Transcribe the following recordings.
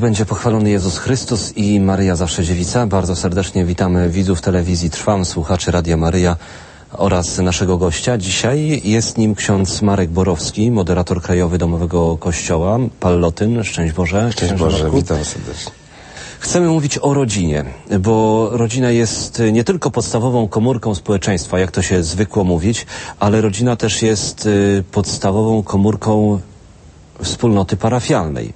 będzie pochwalony Jezus Chrystus i Maryja Zawsze Dziewica. Bardzo serdecznie witamy widzów telewizji Trwam, słuchaczy Radia Maryja oraz naszego gościa. Dzisiaj jest nim ksiądz Marek Borowski, moderator krajowy Domowego Kościoła, Pallotyn. Szczęść Boże. Szczęść Boże, witam serdecznie. Chcemy mówić o rodzinie, bo rodzina jest nie tylko podstawową komórką społeczeństwa, jak to się zwykło mówić, ale rodzina też jest podstawową komórką wspólnoty parafialnej.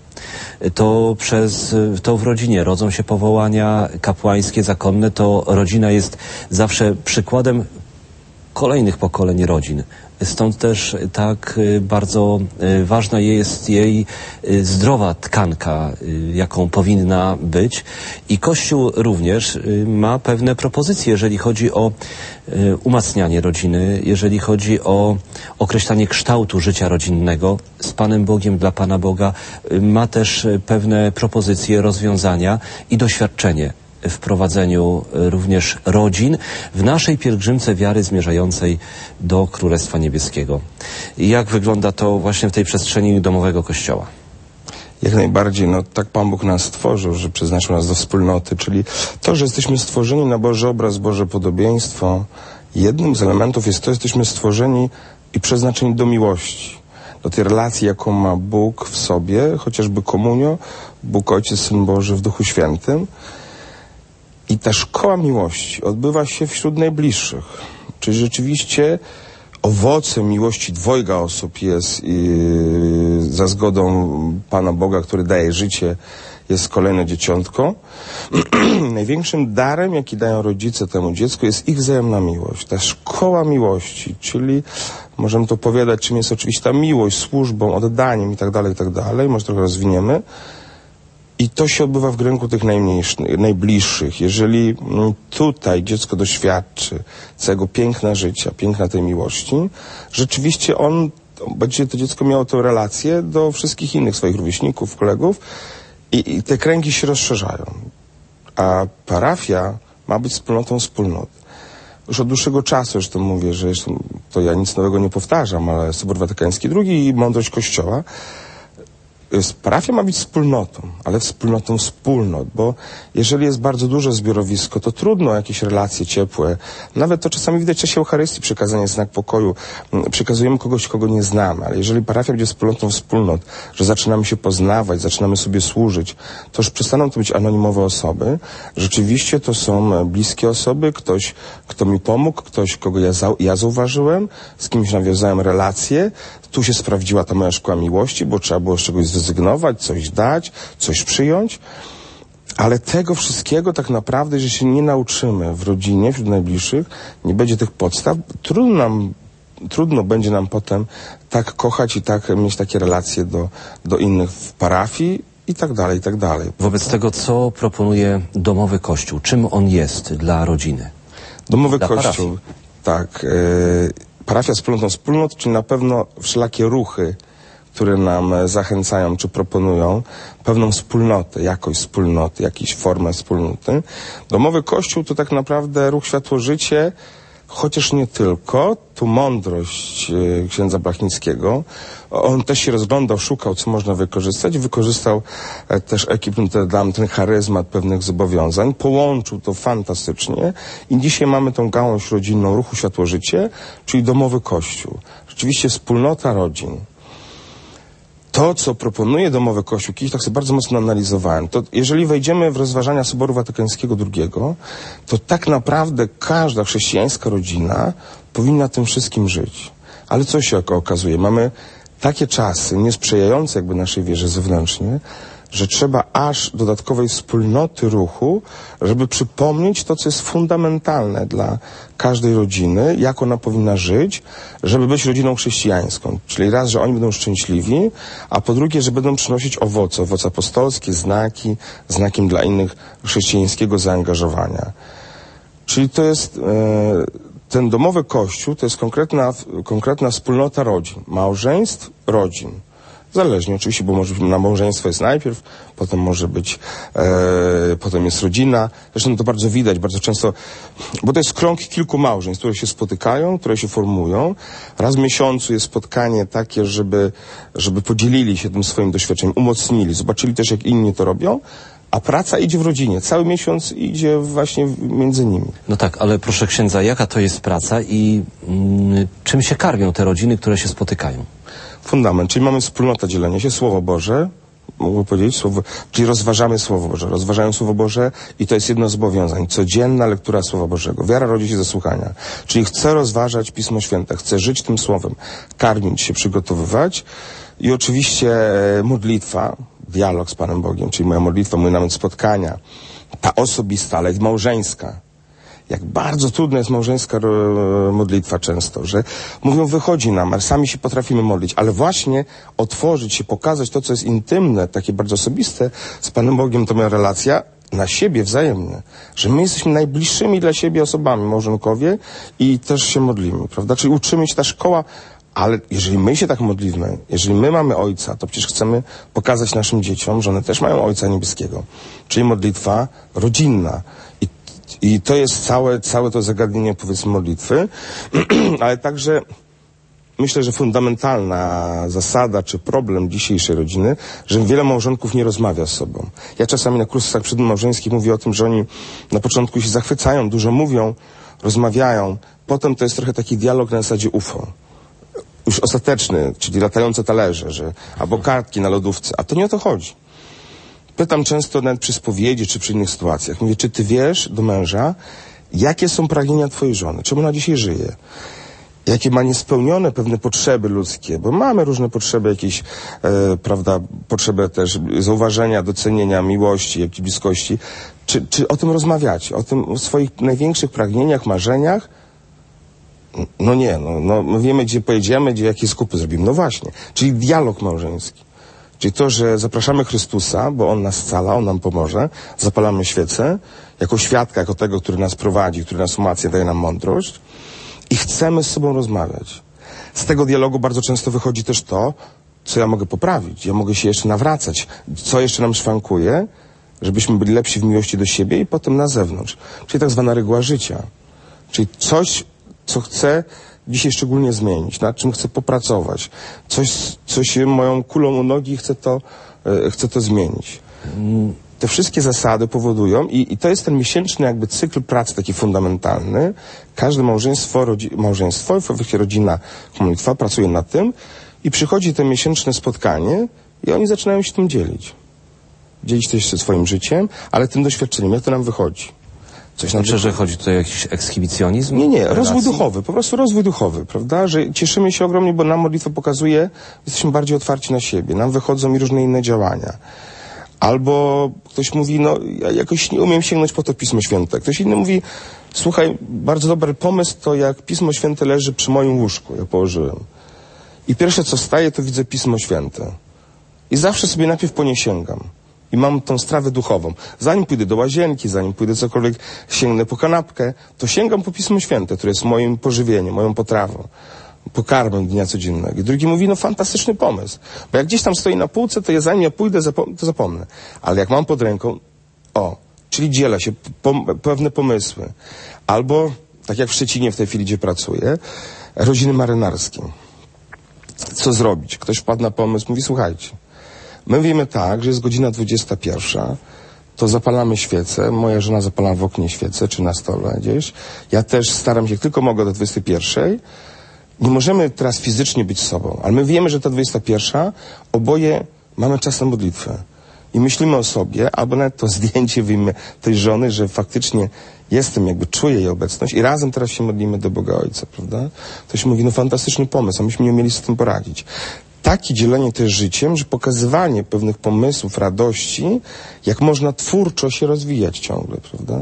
To w rodzinie rodzą się powołania kapłańskie, zakonne. To rodzina jest zawsze przykładem kolejnych pokoleń rodzin. Stąd też tak bardzo ważna jest jej zdrowa tkanka, jaką powinna być. I Kościół również ma pewne propozycje, jeżeli chodzi o umacnianie rodziny, jeżeli chodzi o określanie kształtu życia rodzinnego z Panem Bogiem, dla Pana Boga. Ma też pewne propozycje, rozwiązania i doświadczenie w prowadzeniu również rodzin w naszej pielgrzymce wiary zmierzającej do Królestwa Niebieskiego. Jak wygląda to właśnie w tej przestrzeni domowego Kościoła? Jak najbardziej, tak Pan Bóg nas stworzył, że przeznaczył nas do wspólnoty, czyli to, że jesteśmy stworzeni na Boży obraz, Boże podobieństwo. Jednym z elementów jest to, że jesteśmy stworzeni i przeznaczeni do miłości, do tej relacji, jaką ma Bóg w sobie, chociażby komunio, Bóg Ojciec, Syn Boży w Duchu Świętym. I ta szkoła miłości odbywa się wśród najbliższych. Czyli rzeczywiście owocem miłości dwojga osób jest za zgodą Pana Boga, który daje życie, jest kolejne dzieciątko. Największym darem, jaki dają rodzice temu dziecku, jest ich wzajemna miłość. Ta szkoła miłości, czyli możemy to powiadać, czym jest oczywiście ta miłość, służbą, oddaniem i tak dalej, może trochę rozwiniemy. I to się odbywa w grunku tych najbliższych. Jeżeli tutaj dziecko doświadczy całego piękna życia, piękna tej miłości, rzeczywiście będzie to dziecko miało tę relację do wszystkich innych swoich rówieśników, kolegów i te kręgi się rozszerzają. A parafia ma być wspólnotą wspólnot. Już od dłuższego czasu zresztą mówię, że to ja nic nowego nie powtarzam, ale Sobór Watykański II i mądrość Kościoła. Parafia ma być wspólnotą, ale wspólnotą wspólnot, bo jeżeli jest bardzo duże zbiorowisko, to trudno jakieś relacje ciepłe. Nawet to czasami widać w czasie Eucharystii, przekazanie znak pokoju. Przekazujemy kogoś, kogo nie znamy, ale jeżeli parafia będzie wspólnotą wspólnot, że zaczynamy się poznawać, zaczynamy sobie służyć, to już przestaną to być anonimowe osoby. Rzeczywiście to są bliskie osoby, ktoś, kto mi pomógł, ktoś, kogo ja zauważyłem, z kimś nawiązałem relacje. Tu się sprawdziła ta moja szkoła miłości, bo trzeba było z czegoś zrezygnować, coś dać, coś przyjąć. Ale tego wszystkiego tak naprawdę, że się nie nauczymy w rodzinie, wśród najbliższych, nie będzie tych podstaw, trudno będzie nam potem tak kochać i tak mieć takie relacje do innych w parafii i tak dalej, i tak dalej. Wobec tego, co proponuje domowy Kościół? Czym on jest dla rodziny? Domowy dla Kościół, parafii. tak. Parafia wspólnotą wspólnot, czyli na pewno wszelakie ruchy, które nam zachęcają czy proponują pewną wspólnotę, jakość wspólnoty, jakąś formę wspólnoty. Domowy Kościół to tak naprawdę ruch Światło-Życie, chociaż nie tylko. Tu mądrość księdza Blachnickiego. On też się rozglądał, szukał, co można wykorzystać. Wykorzystał też ekipę, ten charyzmat pewnych zobowiązań. Połączył to fantastycznie. I dzisiaj mamy tą gałąź rodzinną ruchu Światło-Życie, czyli domowy Kościół. Rzeczywiście wspólnota rodzin. To, co proponuje domowy Kościół, kiedyś tak sobie bardzo mocno analizowałem, to jeżeli wejdziemy w rozważania Soboru Watykańskiego II, to tak naprawdę każda chrześcijańska rodzina powinna tym wszystkim żyć. Ale co się okazuje? Mamy takie czasy niesprzyjające jakby naszej wierze zewnętrznie, że trzeba aż dodatkowej wspólnoty ruchu, żeby przypomnieć to, co jest fundamentalne dla każdej rodziny, jak ona powinna żyć, żeby być rodziną chrześcijańską. Czyli raz, że oni będą szczęśliwi, a po drugie, że będą przynosić owoce apostolskie, znakiem dla innych chrześcijańskiego zaangażowania. Czyli to jest ten domowy Kościół, to jest konkretna wspólnota rodzin, małżeństw, rodzin. Zależnie oczywiście, bo może na małżeństwo jest najpierw, potem może być, potem jest rodzina. Zresztą to bardzo widać, bardzo często, bo to jest krąg kilku małżeństw, które się spotykają, które się formują. Raz w miesiącu jest spotkanie takie, żeby podzielili się tym swoim doświadczeniem, umocnili, zobaczyli też, jak inni to robią. A praca idzie w rodzinie. Cały miesiąc idzie właśnie między nimi. No tak, ale proszę księdza, jaka to jest praca i czym się karmią te rodziny, które się spotykają? Fundament, czyli mamy wspólnota, dzielenie się, Słowo Boże, mógłbym powiedzieć, czyli rozważamy Słowo Boże. Rozważają Słowo Boże i to jest jedno z zobowiązań. Codzienna lektura Słowa Bożego. Wiara rodzi się ze słuchania. Czyli chcę rozważać Pismo Święte, chcę żyć tym Słowem, karmić się, przygotowywać i oczywiście modlitwa, dialog z Panem Bogiem, czyli moja modlitwa, mój nawet spotkania, ta osobista, ale i małżeńska. Jak bardzo trudna jest małżeńska modlitwa często, że mówią, wychodzi nam, ale sami się potrafimy modlić, ale właśnie otworzyć się, pokazać to, co jest intymne, takie bardzo osobiste z Panem Bogiem, to moja relacja na siebie wzajemnie, że my jesteśmy najbliższymi dla siebie osobami, małżonkowie i też się modlimy, prawda? Czyli uczymy się, ta szkoła. Ale jeżeli my się tak modlimy, jeżeli my mamy Ojca, to przecież chcemy pokazać naszym dzieciom, że one też mają Ojca Niebieskiego. Czyli modlitwa rodzinna. I to jest całe to zagadnienie, powiedzmy, modlitwy. Ale także myślę, że fundamentalna zasada czy problem dzisiejszej rodziny, że wiele małżonków nie rozmawia z sobą. Ja czasami na kursach przedmałżeńskich mówię o tym, że oni na początku się zachwycają, dużo mówią, rozmawiają. Potem to jest trochę taki dialog na zasadzie UFO. Już ostateczny, czyli latające talerze, albo kartki na lodówce. A to nie o to chodzi. Pytam często nawet przy spowiedzi, czy przy innych sytuacjach. Mówię, czy ty wiesz do męża, jakie są pragnienia twojej żony? Czemu ona dzisiaj żyje? Jakie ma niespełnione pewne potrzeby ludzkie? Bo mamy różne potrzeby, jakieś, prawda, potrzeby też zauważenia, docenienia, miłości, jakiejś bliskości. Czy o tym rozmawiacie? O tym, o swoich największych pragnieniach, marzeniach? No nie, my wiemy, gdzie pojedziemy, jakie skupy zrobimy. No właśnie, czyli dialog małżeński. Czyli to, że zapraszamy Chrystusa, bo On nas scala, On nam pomoże, zapalamy świecę, jako świadka, jako tego, który nas prowadzi, który nas umacnia, daje nam mądrość i chcemy z sobą rozmawiać. Z tego dialogu bardzo często wychodzi też to, co ja mogę poprawić. Ja mogę się jeszcze nawracać, co jeszcze nam szwankuje, żebyśmy byli lepsi w miłości do siebie i potem na zewnątrz. Czyli tak zwana reguła życia. Czyli coś, co chcę dzisiaj szczególnie zmienić, nad czym chcę popracować. Coś moją kulą u nogi chcę to zmienić. Te wszystkie zasady powodują i to jest ten miesięczny jakby cykl pracy taki fundamentalny. Każde małżeństwo, rodzina, modlitwa pracuje nad tym i przychodzi to miesięczne spotkanie i oni zaczynają się tym dzielić. Dzielić też się swoim życiem, ale tym doświadczeniem, jak to nam wychodzi. Znaczy, że chodzi tutaj o jakiś ekshibicjonizm? Nie, rozwój duchowy, po prostu rozwój duchowy, prawda? Że cieszymy się ogromnie, bo nam modlitwa pokazuje, jesteśmy bardziej otwarci na siebie, nam wychodzą i różne inne działania. Albo ktoś mówi, ja jakoś nie umiem sięgnąć po to Pismo Święte. Ktoś inny mówi, słuchaj, bardzo dobry pomysł to jak Pismo Święte leży przy moim łóżku, ja położyłem. I pierwsze co wstaje, to widzę Pismo Święte. I zawsze sobie najpierw po nie sięgam. I mam tą strawę duchową. Zanim pójdę do łazienki, zanim pójdę cokolwiek, sięgnę po kanapkę, to sięgam po Pismo Święte, które jest moim pożywieniem, moją potrawą, pokarmem dnia codziennego. I drugi mówi, fantastyczny pomysł. Bo jak gdzieś tam stoi na półce, to zanim ja pójdę, to zapomnę. Ale jak mam pod ręką, czyli dzielę się, pewne pomysły. Albo, tak jak w Szczecinie w tej chwili, gdzie pracuję, rodziny marynarskie. Co zrobić? Ktoś wpadł na pomysł, mówi, słuchajcie, my wiemy tak, że jest godzina 21, to zapalamy świecę, moja żona zapala w oknie świecę, czy na stole gdzieś. Ja też staram się, jak tylko mogę, do 21. Nie możemy teraz fizycznie być sobą, ale my wiemy, że ta 21, oboje mamy czas na modlitwę. I myślimy o sobie, albo nawet to zdjęcie wyjmę tej żony, że faktycznie jestem, jakby czuję jej obecność i razem teraz się modlimy do Boga Ojca, prawda? To się mówi, fantastyczny pomysł, a myśmy nie umieli z tym poradzić. Takie dzielenie też życiem, że pokazywanie pewnych pomysłów, radości, jak można twórczo się rozwijać ciągle, prawda?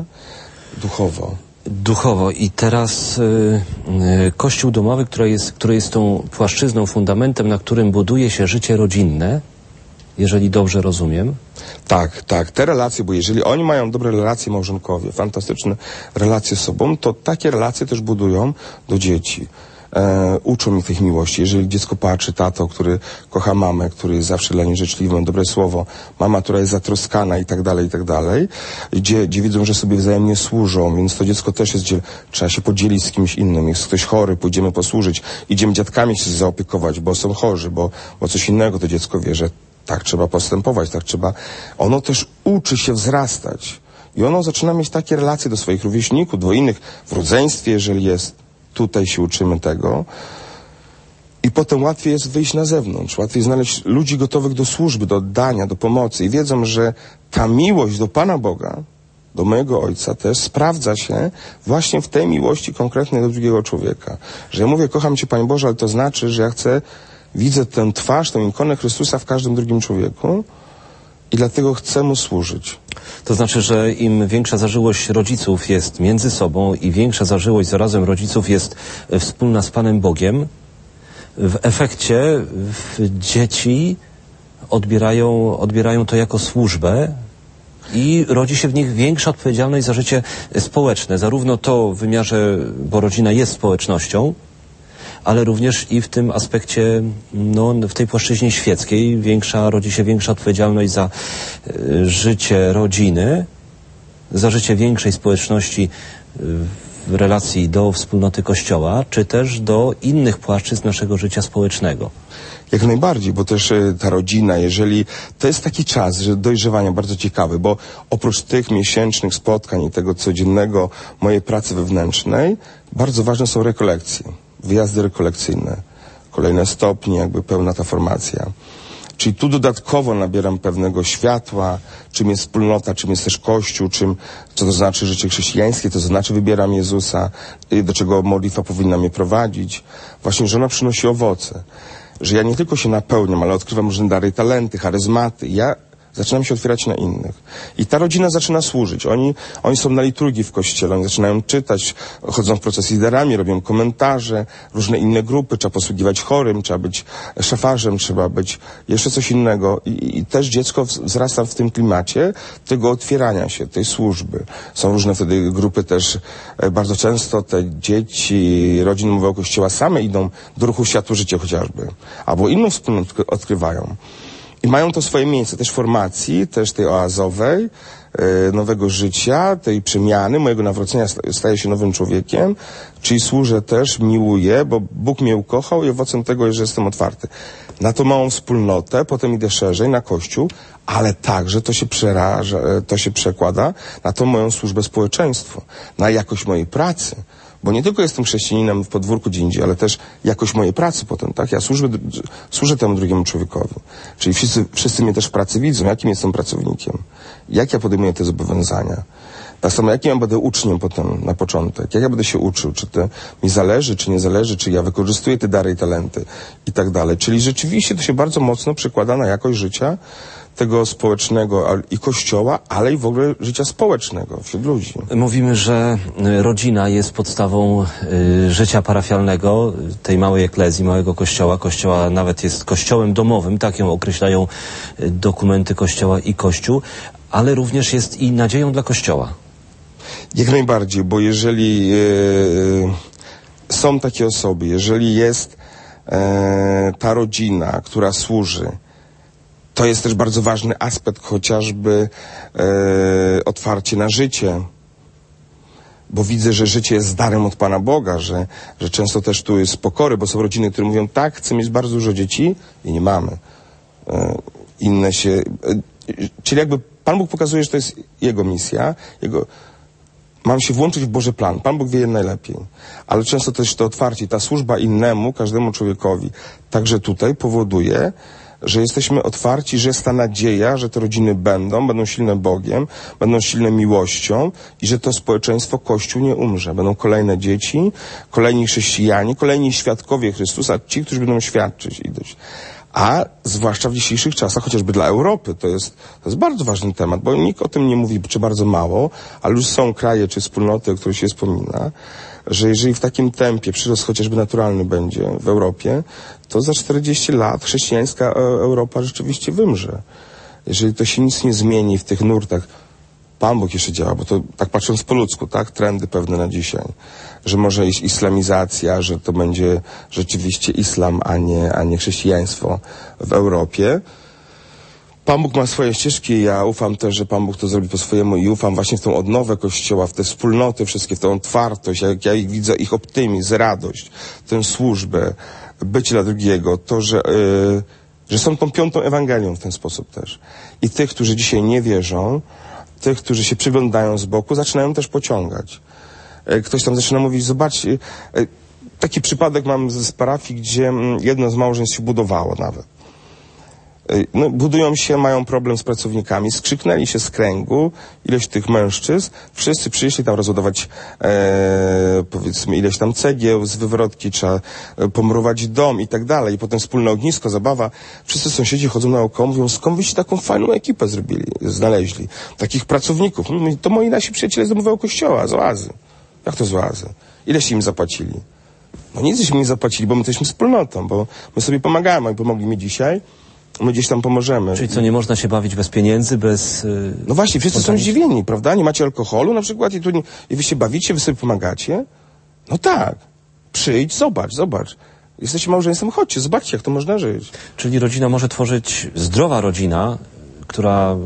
Duchowo. I teraz Kościół domowy, który jest tą płaszczyzną, fundamentem, na którym buduje się życie rodzinne, jeżeli dobrze rozumiem. Tak. Te relacje, bo jeżeli oni mają dobre relacje małżonkowie, fantastyczne relacje z sobą, to takie relacje też budują do dzieci. uczą mnie tych miłości. Jeżeli dziecko patrzy, tato, który kocha mamę, który jest zawsze dla niej życzliwy, dobre słowo, mama, która jest zatroskana i tak dalej, gdzie widzą, że sobie wzajemnie służą, więc to dziecko też jest, trzeba się podzielić z kimś innym. Jest ktoś chory, pójdziemy posłużyć, idziemy dziadkami się zaopiekować, bo są chorzy, bo coś innego to dziecko wie, że tak trzeba postępować, tak trzeba. Ono też uczy się wzrastać. I ono zaczyna mieć takie relacje do swoich rówieśników, do innych, w rodzeństwie, jeżeli jest. Tutaj się uczymy tego. I potem łatwiej jest wyjść na zewnątrz. Łatwiej znaleźć ludzi gotowych do służby, do oddania, do pomocy. I wiedzą, że ta miłość do Pana Boga, do mojego Ojca też sprawdza się właśnie w tej miłości konkretnej do drugiego człowieka. Że ja mówię, kocham Cię, Panie Boże, ale to znaczy, że ja widzę tę twarz, tę ikonę Chrystusa w każdym drugim człowieku i dlatego chcę Mu służyć. To znaczy, że im większa zażyłość rodziców jest między sobą i większa zażyłość zarazem rodziców jest wspólna z Panem Bogiem, w efekcie dzieci odbierają to jako służbę i rodzi się w nich większa odpowiedzialność za życie społeczne. Zarówno to w wymiarze, bo rodzina jest społecznością, ale również i w tym aspekcie, w tej płaszczyźnie świeckiej rodzi się większa odpowiedzialność za życie rodziny, za życie większej społeczności w relacji do wspólnoty Kościoła, czy też do innych płaszczyzn naszego życia społecznego. Jak najbardziej, bo też ta rodzina, jeżeli to jest taki czas dojrzewania bardzo ciekawy, bo oprócz tych miesięcznych spotkań i tego codziennego mojej pracy wewnętrznej, bardzo ważne są rekolekcje, wyjazdy rekolekcyjne, kolejne stopnie, jakby pełna ta formacja. Czyli tu dodatkowo nabieram pewnego światła, czym jest wspólnota, czym jest też Kościół, co to znaczy życie chrześcijańskie, to znaczy wybieram Jezusa, do czego modlitwa powinna mnie prowadzić. Właśnie, że ona przynosi owoce. Że ja nie tylko się napełniam, ale odkrywam różne dary, talenty, charyzmaty. Ja zaczynam się otwierać na innych. I ta rodzina zaczyna służyć. Oni są na liturgii w kościele, oni zaczynają czytać, chodzą w proces z liderami, robią komentarze, różne inne grupy, trzeba posługiwać chorym, trzeba być szafarzem, trzeba być jeszcze coś innego. I też dziecko wzrasta w tym klimacie tego otwierania się, tej służby. Są różne wtedy grupy też, bardzo często te dzieci rodzin nowego kościoła same idą do ruchu Światło Życie chociażby, albo inną wspólnotę odkrywają. I mają to swoje miejsce też formacji, też tej oazowej, nowego życia, tej przemiany, mojego nawrócenia, staję się nowym człowiekiem, czyli służę też, miłuję, bo Bóg mnie ukochał i owocem tego jest, że jestem otwarty. Na tą małą wspólnotę, potem idę szerzej, na Kościół, ale także to się przekłada na tą moją służbę społeczeństwu, na jakość mojej pracy. Bo nie tylko jestem chrześcijaninem w podwórku gdzie indziej, ale też jakość mojej pracy potem, tak? Ja służę temu drugiemu człowiekowi. Czyli wszyscy mnie też w pracy widzą, jakim jestem pracownikiem. Jak ja podejmuję te zobowiązania. Tak samo, jakim ja będę uczniem potem na początek. Jak ja będę się uczył, czy to mi zależy, czy nie zależy, czy ja wykorzystuję te dary i talenty i tak dalej. Czyli rzeczywiście to się bardzo mocno przekłada na jakość życia tego społecznego i Kościoła, ale i w ogóle życia społecznego wśród ludzi. Mówimy, że rodzina jest podstawą życia parafialnego, tej małej eklezji, małego kościoła. Kościoła nawet jest kościołem domowym, tak ją określają dokumenty Kościoła i Kościół, ale również jest i nadzieją dla Kościoła. Jak najbardziej, bo jeżeli są takie osoby, jeżeli jest ta rodzina, która służy, to jest też bardzo ważny aspekt, chociażby otwarcie na życie, bo widzę, że życie jest darem od Pana Boga, że często też tu jest pokory, bo są rodziny, które mówią, tak, chcę mieć bardzo dużo dzieci i nie mamy. Czyli jakby Pan Bóg pokazuje, że to jest Jego misja, mam się włączyć w Boży plan. Pan Bóg wie najlepiej. Ale często też to otwarcie, ta służba innemu, każdemu człowiekowi, także tutaj powoduje, że jesteśmy otwarci, że jest ta nadzieja, że te rodziny będą silne Bogiem, będą silne miłością i że to społeczeństwo, Kościół nie umrze. Będą kolejne dzieci, kolejni chrześcijanie, kolejni świadkowie Chrystusa, ci, którzy będą świadczyć. A zwłaszcza w dzisiejszych czasach, chociażby dla Europy, to jest bardzo ważny temat, bo nikt o tym nie mówi, czy bardzo mało, ale już są kraje, czy wspólnoty, o których się wspomina, że jeżeli w takim tempie przyrost chociażby naturalny będzie w Europie, to za 40 lat chrześcijańska Europa rzeczywiście wymrze. Jeżeli to się nic nie zmieni w tych nurtach Pan Bóg jeszcze działa, bo to tak patrząc po ludzku, tak, trendy pewne na dzisiaj, że może iść islamizacja, że to będzie rzeczywiście islam, a nie chrześcijaństwo w Europie. Pan Bóg ma swoje ścieżki, ja ufam też, że Pan Bóg to zrobi po swojemu i ufam właśnie w tą odnowę Kościoła, w te wspólnoty wszystkie, w tą otwartość, jak ja widzę ich optymizm, radość, tę służbę, być dla drugiego, to, że są tą piątą Ewangelią w ten sposób też. I tych, którzy dzisiaj nie wierzą, tych, którzy się przyglądają z boku, zaczynają też pociągać. Ktoś tam zaczyna mówić, zobaczcie, taki przypadek mam z parafii, gdzie jedno z małżeństw się budowało nawet. No, budują się, mają problem z pracownikami, skrzyknęli się z kręgu, ileś tych mężczyzn, wszyscy przyszli tam rozładować, powiedzmy, ileś tam cegieł z wywrotki, trzeba pomrować dom i tak dalej, i potem wspólne ognisko, zabawa. Wszyscy sąsiedzi chodzą naokoło, mówią, skąd wyście taką fajną ekipę znaleźli, takich pracowników. To moi nasi przyjaciele z domowego kościoła, z oazy. Jak to z oazy? Ileście im zapłacili? No nic żeśmy nie zapłacili, bo my jesteśmy wspólnotą, bo my sobie pomagamy, i pomogli mi dzisiaj. My gdzieś tam pomożemy. Czyli co, nie można się bawić bez pieniędzy, bez... No właśnie, wszyscy są zdziwieni, prawda? Nie macie alkoholu na przykład i wy się bawicie, wy sobie pomagacie? No tak. Przyjdź, zobacz. Jesteście małżeństwem, chodźcie, zobaczcie, jak to można żyć. Czyli rodzina może tworzyć, zdrowa rodzina, która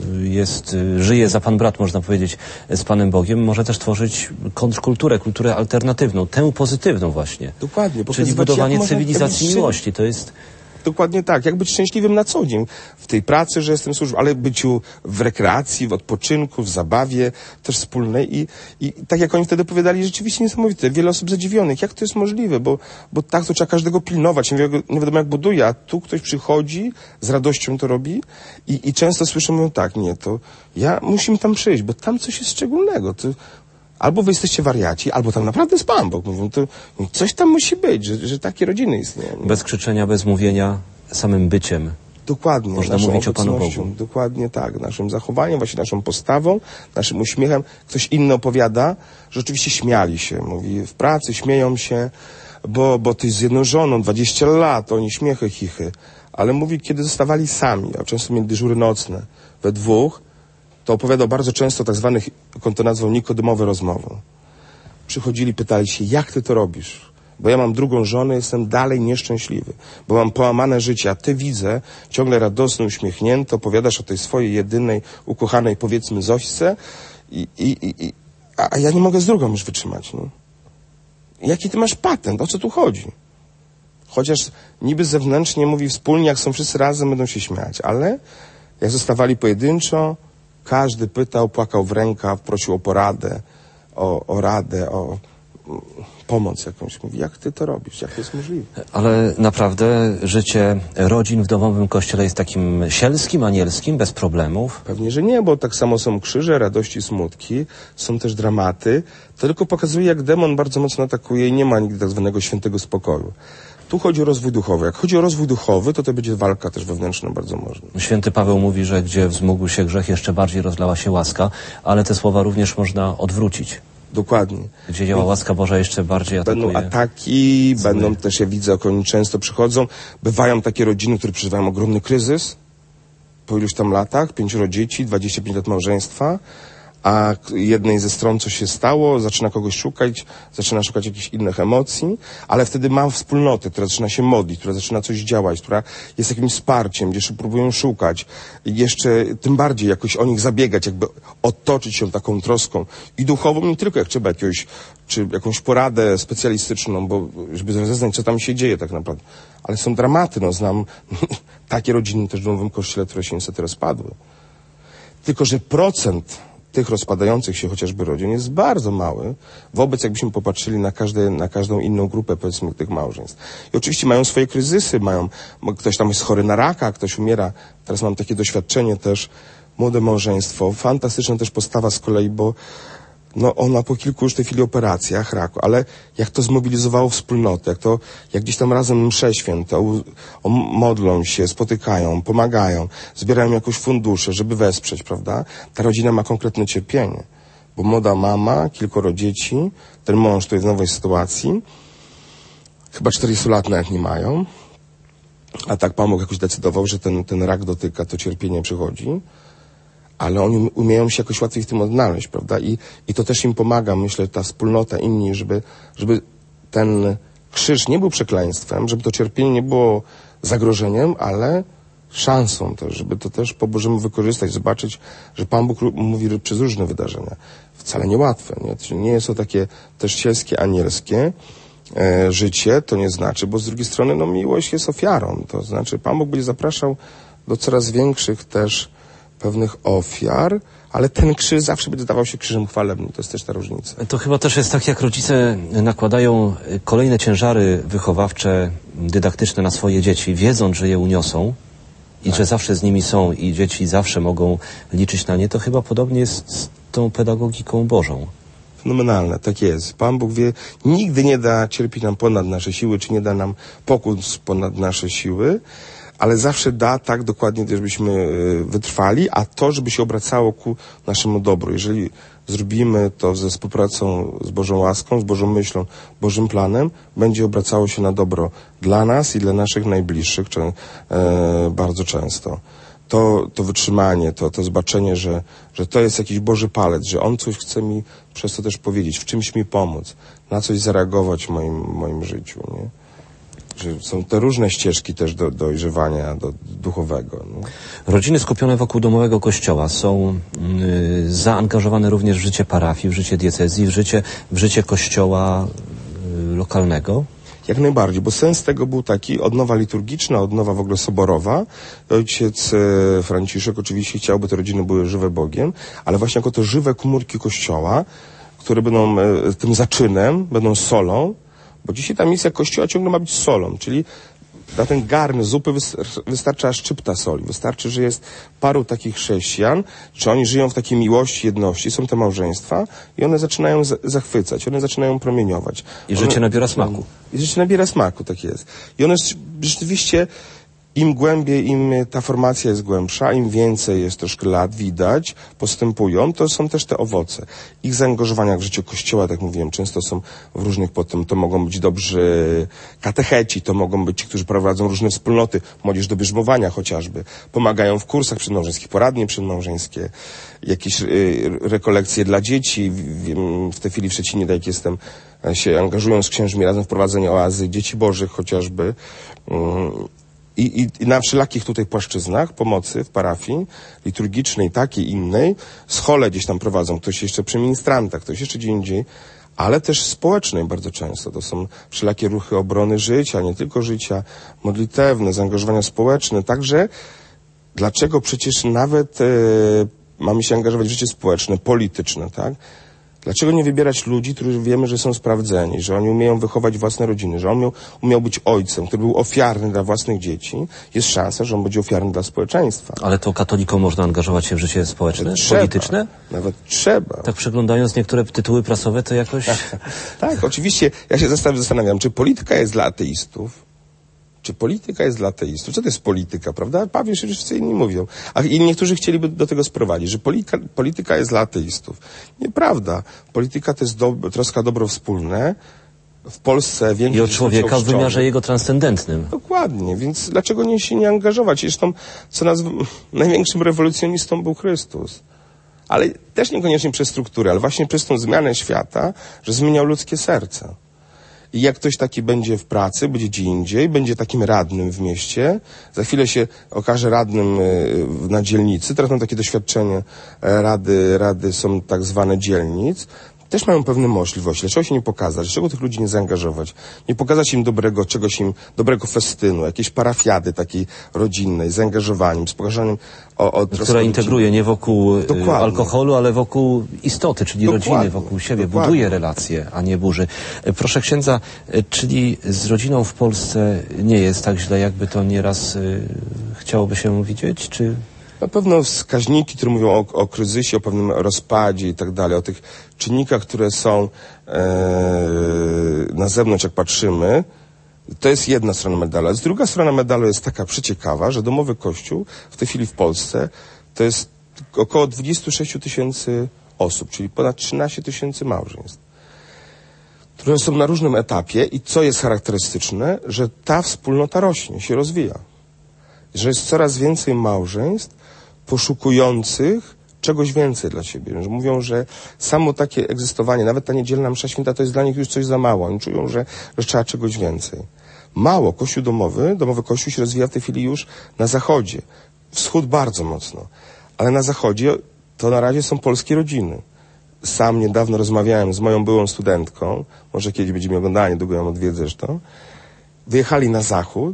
żyje za Pan brat, można powiedzieć, z Panem Bogiem, może też tworzyć kontrkulturę, kulturę alternatywną, tę pozytywną właśnie. Dokładnie. Czyli budowanie cywilizacji miłości, to jest... Dokładnie tak. Jak być szczęśliwym na co dzień. W tej pracy, że jestem służbą, ale byciu w rekreacji, w odpoczynku, w zabawie też wspólnej. I tak jak oni wtedy opowiadali, rzeczywiście niesamowite. Wiele osób zadziwionych. Jak to jest możliwe? Bo tak to trzeba każdego pilnować. Nie wiadomo jak buduje, a tu ktoś przychodzi, z radością to robi i często słyszę, mówią tak, nie, to musimy tam przyjść, bo tam coś jest szczególnego. Albo wy jesteście wariaci, albo tam naprawdę jest Pan Bóg. Mówią, to coś tam musi być, że takie rodziny istnieją. Bez krzyczenia, bez mówienia, samym byciem. Dokładnie. Można mówić o Panu Bogu. Dokładnie tak. Naszym zachowaniem, właśnie naszą postawą, naszym uśmiechem. Ktoś inny opowiada, że oczywiście śmiali się. Mówi, w pracy śmieją się, bo ty z jedną żoną, 20 lat, oni śmiechy, chichy. Ale mówi, kiedy zostawali sami, a często mieli dyżury nocne, we dwóch, to opowiadał bardzo często tak zwanych, jak on to nazwał, nikodemowe rozmowy. Przychodzili, pytali się, jak ty to robisz? Bo ja mam drugą żonę, jestem dalej nieszczęśliwy, bo mam połamane życie, a ty widzę, ciągle radosny, uśmiechnięty, opowiadasz o tej swojej jedynej, ukochanej, powiedzmy, Zośce, a ja nie mogę z drugą już wytrzymać. No. Jaki ty masz patent? O co tu chodzi? Chociaż niby zewnętrznie mówi wspólnie, jak są wszyscy razem, będą się śmiać, ale jak zostawali pojedynczo, każdy pytał, płakał w rękaw, prosił o poradę, o radę, o pomoc jakąś. Mówi, jak ty to robisz? Jak to jest możliwe? Ale naprawdę życie rodzin w domowym kościele jest takim sielskim, anielskim, bez problemów? Pewnie, że nie, bo tak samo są krzyże, radości, smutki, są też dramaty. To tylko pokazuje, jak demon bardzo mocno atakuje i nie ma nigdy tak zwanego świętego spokoju. Tu chodzi o rozwój duchowy. Jak chodzi o rozwój duchowy, to będzie walka też wewnętrzna bardzo można. Święty Paweł mówi, że gdzie wzmógł się grzech, jeszcze bardziej rozlała się łaska, ale te słowa również można odwrócić. Dokładnie. Gdzie działa łaska Boża, jeszcze bardziej atakuje. Będą ataki, będą też, ja widzę, jak oni często przychodzą, bywają takie rodziny, które przeżywają ogromny kryzys po iluś tam latach, 5 dzieci, 25 lat małżeństwa, a jednej ze stron coś się stało, zaczyna kogoś szukać, zaczyna szukać jakichś innych emocji, ale wtedy ma wspólnotę, która zaczyna się modlić, która zaczyna coś działać, która jest jakimś wsparciem, gdzie próbują szukać i jeszcze tym bardziej jakoś o nich zabiegać, jakby otoczyć się taką troską i duchową, nie tylko jak trzeba czy jakąś poradę specjalistyczną, bo żeby rozeznać, co tam się dzieje tak naprawdę. Ale są dramaty, no znam takie rodziny też w Nowym Kościele, które się niestety rozpadły. Tylko że procent tych rozpadających się chociażby rodzin jest bardzo mały, wobec jakbyśmy popatrzyli na każdą inną grupę, powiedzmy, tych małżeństw. I oczywiście mają swoje kryzysy, ktoś tam jest chory na raka, ktoś umiera. Teraz mam takie doświadczenie też, młode małżeństwo, fantastyczna też postawa z kolei, bo no ona po kilku już w tej chwili operacjach raku, ale jak to zmobilizowało wspólnotę, jak gdzieś tam razem msze święte, modlą się, spotykają, pomagają, zbierają jakieś fundusze, żeby wesprzeć, prawda? Ta rodzina ma konkretne cierpienie, bo młoda mama, kilkoro dzieci, ten mąż to jest w nowej sytuacji, chyba 40 lat nawet nie mają, a tak Pan Bóg jakoś decydował, że ten rak dotyka, to cierpienie przychodzi. ale oni umieją się jakoś łatwiej w tym odnaleźć, prawda? I to też im pomaga, myślę, ta wspólnota, inni, żeby ten krzyż nie był przekleństwem, żeby to cierpienie nie było zagrożeniem, ale szansą też, żeby to też po Bożemu wykorzystać, zobaczyć, że Pan Bóg mówi przez różne wydarzenia. Wcale niełatwe, nie? Czyli nie jest to takie też sielskie, anielskie życie, to nie znaczy, bo z drugiej strony, no, miłość jest ofiarą, to znaczy Pan Bóg będzie zapraszał do coraz większych też pewnych ofiar, ale ten krzyż zawsze będzie dawał się krzyżem chwalebnym. To jest też ta różnica. To chyba też jest tak, jak rodzice nakładają kolejne ciężary wychowawcze, dydaktyczne na swoje dzieci, wiedząc, że je uniosą i że zawsze z nimi są i dzieci zawsze mogą liczyć na nie, to chyba podobnie jest z tą pedagogiką Bożą. Fenomenalne, tak jest. Pan Bóg wie, nigdy nie da cierpieć nam ponad nasze siły, czy nie da nam pokus ponad nasze siły, ale zawsze da tak dokładnie, żebyśmy wytrwali, a to, żeby się obracało ku naszemu dobru. Jeżeli zrobimy to ze współpracą z Bożą łaską, z Bożą myślą, Bożym planem, będzie obracało się na dobro dla nas i dla naszych najbliższych bardzo często. To wytrzymanie, to zobaczenie, że to jest jakiś Boży palec, że On coś chce mi przez to też powiedzieć, w czymś mi pomóc, na coś zareagować w moim życiu, nie? Że są te różne ścieżki też do dojrzewania duchowego. No. Rodziny skupione wokół domowego kościoła są zaangażowane również w życie parafii, w życie diecezji, w życie kościoła lokalnego? Jak najbardziej, bo sens tego był taki, odnowa liturgiczna, odnowa w ogóle soborowa. Ojciec Franciszek oczywiście chciał, by te rodziny były żywe Bogiem, ale właśnie jako to żywe komórki Kościoła, które będą tym zaczynem, będą solą, bo dzisiaj ta misja Kościoła ciągle ma być solą, czyli na ten garn zupy wystarcza szczypta soli. Wystarczy, że jest paru takich chrześcijan, czy oni żyją w takiej miłości, jedności, są te małżeństwa i one zaczynają zachwycać, one zaczynają promieniować. I życie nabiera smaku. I życie nabiera smaku, tak jest. I one rzeczywiście, im głębiej, im ta formacja jest głębsza, im więcej jest troszkę lat, widać, postępują, to są też te owoce. Ich zaangażowania w życiu Kościoła, tak mówiłem, często są w różnych, potem to mogą być dobrzy katecheci, to mogą być ci, którzy prowadzą różne wspólnoty, młodzież do bierzmowania chociażby, pomagają w kursach przedmałżeńskich, poradnie przedmałżeńskie, jakieś rekolekcje dla dzieci. W tej chwili w Szczecinie, tak jak jestem, się angażują z księżmi razem w prowadzeniu oazy dzieci bożych chociażby. I na wszelakich tutaj płaszczyznach pomocy w parafii liturgicznej, takiej, innej, schole gdzieś tam prowadzą, ktoś jeszcze przy ministrantach, ktoś jeszcze gdzie indziej, ale też społecznej bardzo często. To są wszelakie ruchy obrony życia, nie tylko życia, modlitewne, zaangażowania społeczne. Także dlaczego przecież nawet mamy się angażować w życie społeczne, polityczne, tak? Dlaczego nie wybierać ludzi, którzy wiemy, że są sprawdzeni, że oni umieją wychować własne rodziny, że on umiał być ojcem, który był ofiarny dla własnych dzieci? Jest szansa, że on będzie ofiarny dla społeczeństwa. Ale to katolikom można angażować się w życie społeczne, polityczne? Nawet trzeba. Tak przeglądając niektóre tytuły prasowe, to jakoś... Tak, oczywiście. Ja się zastanawiam, czy polityka jest dla ateistów? Czy polityka jest dla ateistów? Co to jest polityka, prawda? Paweł się wszyscy inni mówią. A niektórzy chcieliby do tego sprowadzić, że polityka jest dla ateistów. Nieprawda. Polityka to jest troska o dobro wspólne. W Polsce większość... I o człowieka w wymiarze jego transcendentnym. Dokładnie. Więc dlaczego się nie angażować? Zresztą, największym rewolucjonistą był Chrystus. Ale też niekoniecznie przez strukturę, ale właśnie przez tą zmianę świata, że zmieniał ludzkie serce. I jak ktoś taki będzie w pracy, będzie gdzie indziej, będzie takim radnym w mieście, za chwilę się okaże radnym na dzielnicy. Teraz mam takie doświadczenie, rady są tak zwane dzielnic. Też mają pewne możliwości. Dlaczego się nie pokazać? Dlaczego tych ludzi nie zaangażować? Nie pokazać im dobrego festynu, jakiejś parafiady takiej rodzinnej, z zaangażowaniem, z pokazaniem która integruje nie wokół alkoholu, ale wokół istoty, czyli rodziny, wokół siebie. Buduje relacje, a nie burzy. Proszę księdza, czyli z rodziną w Polsce nie jest tak źle, jakby to nieraz chciałoby się widzieć, czy... Na pewno wskaźniki, które mówią o kryzysie, o pewnym rozpadzie i tak dalej, o tych czynnikach, które są na zewnątrz, jak patrzymy, to jest jedna strona medalu. Druga strona medalu jest taka przeciekawa, że domowy kościół w tej chwili w Polsce to jest około 26 000 osób, czyli ponad 13 000 małżeństw, które są na różnym etapie i co jest charakterystyczne, że ta wspólnota rośnie, się rozwija. Że jest coraz więcej małżeństw poszukujących czegoś więcej dla siebie. Że mówią, że samo takie egzystowanie, nawet ta niedzielna msza święta, to jest dla nich już coś za mało. Oni czują, że trzeba czegoś więcej. Mało. Kościół domowy kościół się rozwija w tej chwili już na zachodzie. Wschód bardzo mocno. Ale na zachodzie to na razie są polskie rodziny. Sam niedawno rozmawiałem z moją byłą studentką, może kiedyś będzie mi oglądała, niedługo ją odwiedzę zresztą. Wyjechali na zachód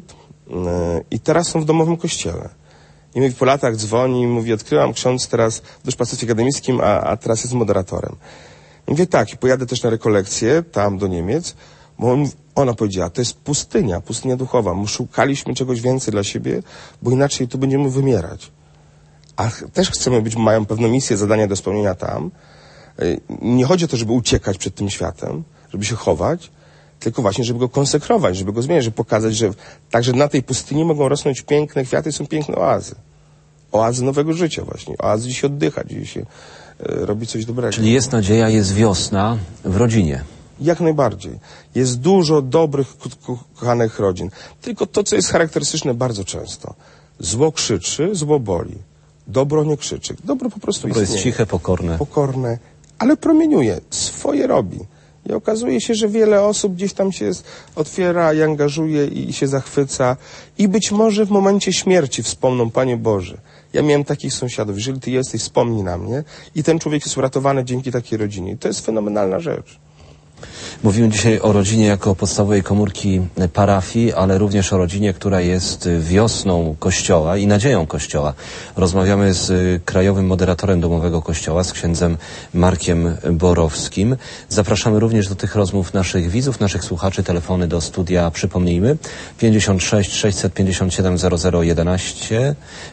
i teraz są w domowym kościele. I mówi, po latach dzwoni i mówi, odkryłam ksiądz teraz w duszpasterstwie akademickim, a teraz jest moderatorem. I mówię, tak, i pojadę też na rekolekcję tam do Niemiec, bo ona powiedziała, to jest pustynia duchowa. My szukaliśmy czegoś więcej dla siebie, bo inaczej tu będziemy wymierać. A też chcemy mają pewną misję, zadania do spełnienia tam. Nie chodzi o to, żeby uciekać przed tym światem, żeby się chować, tylko właśnie, żeby go konsekrować, żeby go zmieniać, żeby pokazać, że także na tej pustyni mogą rosnąć piękne kwiaty, są piękne oazy. Oazy nowego życia właśnie. Oazy, gdzie się oddycha, gdzie się robi coś dobrego. Czyli jest nadzieja, jest wiosna w rodzinie. Jak najbardziej. Jest dużo dobrych, kochanych rodzin. Tylko to, co jest charakterystyczne bardzo często. Zło krzyczy, zło boli. Dobro nie krzyczy. Dobro po prostu istnieje. To jest ciche, pokorne. Pokorne, ale promieniuje. Swoje robi. I okazuje się, że wiele osób gdzieś tam się otwiera i angażuje i się zachwyca. I być może w momencie śmierci wspomną, Panie Boże, ja miałem takich sąsiadów, jeżeli Ty jesteś, wspomnij na mnie. I ten człowiek jest uratowany dzięki takiej rodzinie. I to jest fenomenalna rzecz. Mówimy dzisiaj o rodzinie jako podstawowej komórki parafii, ale również o rodzinie, która jest wiosną Kościoła i nadzieją Kościoła. Rozmawiamy z krajowym moderatorem domowego Kościoła, z księdzem Markiem Borowskim. Zapraszamy również do tych rozmów naszych widzów, naszych słuchaczy. Telefony do studia, przypomnijmy, 56 657 0011,